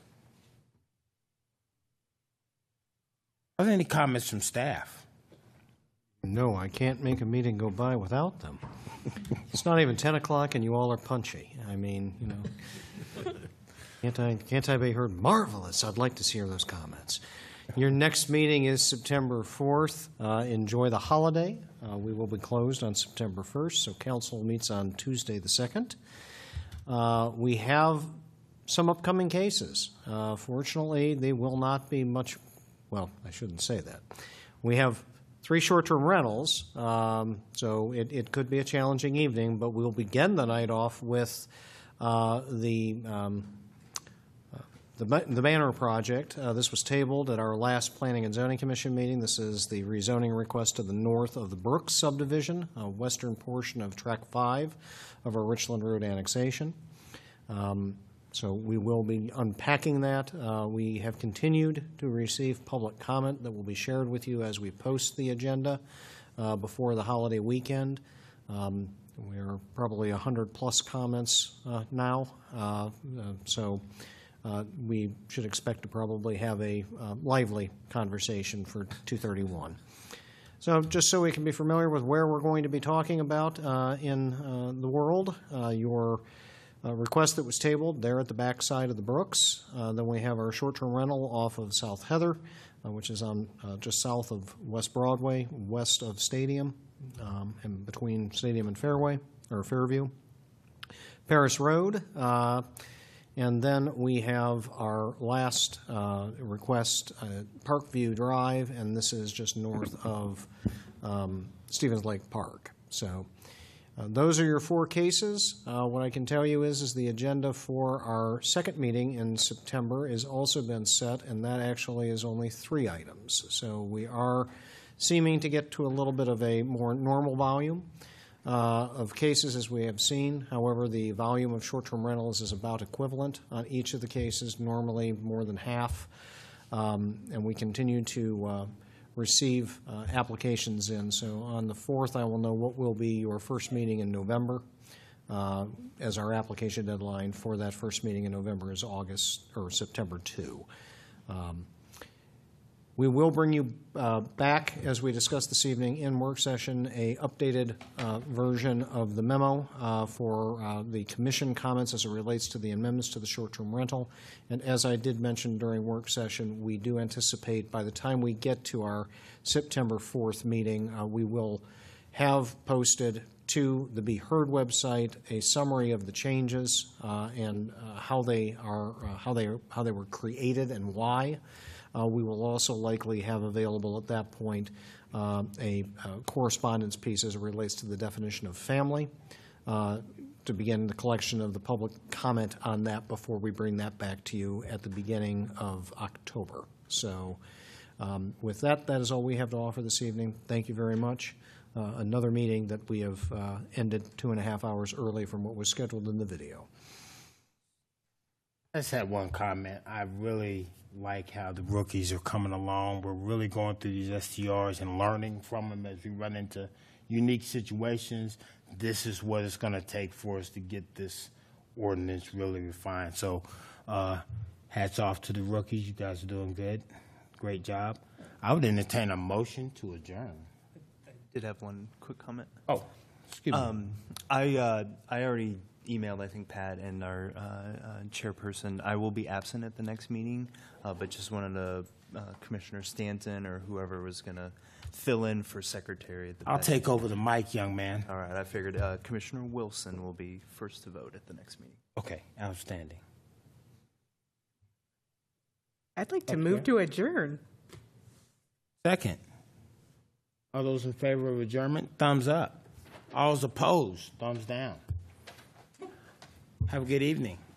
Are there any comments from staff? No, I can't make a meeting go by without them. It's not even ten o'clock and you all are punchy. I mean, you know, can't I, can't I be heard? Marvelous. I'd like to hear those comments. Your next meeting is September fourth. Uh, enjoy the holiday. Uh, we will be closed on September first, so council meets on Tuesday the second. Uh, we have some upcoming cases. Uh, fortunately, they will not be much, well, I shouldn't say that. We have three short-term rentals, um, so it, it could be a challenging evening, but we'll begin the night off with uh, the um, The, the Banner project. Uh, this was tabled at our last Planning and Zoning Commission meeting. This is the rezoning request to the north of the Brooks subdivision, a western portion of Track five of our Richland Road annexation. Um, So we will be unpacking that. Uh, We have continued to receive public comment that will be shared with you as we post the agenda uh, before the holiday weekend. Um, We are probably one hundred plus comments uh, now, uh, uh, so uh, we should expect to probably have a uh, lively conversation for two thirty-one. So just so we can be familiar with where we're going to be talking about uh, in uh, the world, uh, your uh, request that was tabled there at the back side of the Brooks. Uh, then we have our short-term rental off of South Heather, uh, which is on uh, just south of West Broadway, west of Stadium, um, and between Stadium and Fairway, or Fairview. Paris Road, uh, and then we have our last uh, request, uh, Parkview Drive, and this is just north of um, Stevens Lake Park. So uh, those are your four cases. Uh, what I can tell you is, is the agenda for our second meeting in September has also been set, and that actually is only three items. So we are seeming to get to a little bit of a more normal volume Uh, of cases as we have seen. However, the volume of short-term rentals is about equivalent on each of the cases, normally more than half. Um, and we continue to uh, receive uh, applications in. So on the fourth, I will know what will be your first meeting in November, uh, as our application deadline for that first meeting in November is August or September second. Um, We will bring you uh, back, as we discussed this evening in work session, a updated uh, version of the memo uh, for uh, the commission comments as it relates to the amendments to the short-term rental. And as I did mention during work session, we do anticipate by the time we get to our September fourth meeting, uh, we will have posted to the Be Heard website a summary of the changes uh, and uh, how they are, uh, how they how they were created and why. Uh, we will also likely have available at that point uh, a uh, correspondence piece as it relates to the definition of family uh, to begin the collection of the public comment on that before we bring that back to you at the beginning of October. So um, with that, that is all we have to offer this evening. Thank you very much. Uh, another meeting that we have uh, ended two and a half hours early from what was scheduled in the video. I just had one comment. I really like how the rookies are coming along. We're really going through these S T Rs and learning from them as we run into unique situations. This is what it's going to take for us to get this ordinance really refined. So uh, hats off to the rookies. You guys are doing good. Great job. I would entertain a motion to adjourn. I did have one quick comment. Oh, excuse me. Um, I, uh, I already emailed, I think, Pat and our uh, uh, chairperson. I will be absent at the next meeting, uh, but just wanted to, uh, Commissioner Stanton or whoever was going to fill in for secretary. At the I'll back. take over the mic, young man. All right, I figured uh, Commissioner Wilson will be first to vote at the next meeting. Okay, outstanding. I'd like to Okay. move to adjourn. Second. All those in favor of adjournment, thumbs up. All those opposed, thumbs down. Have a good evening.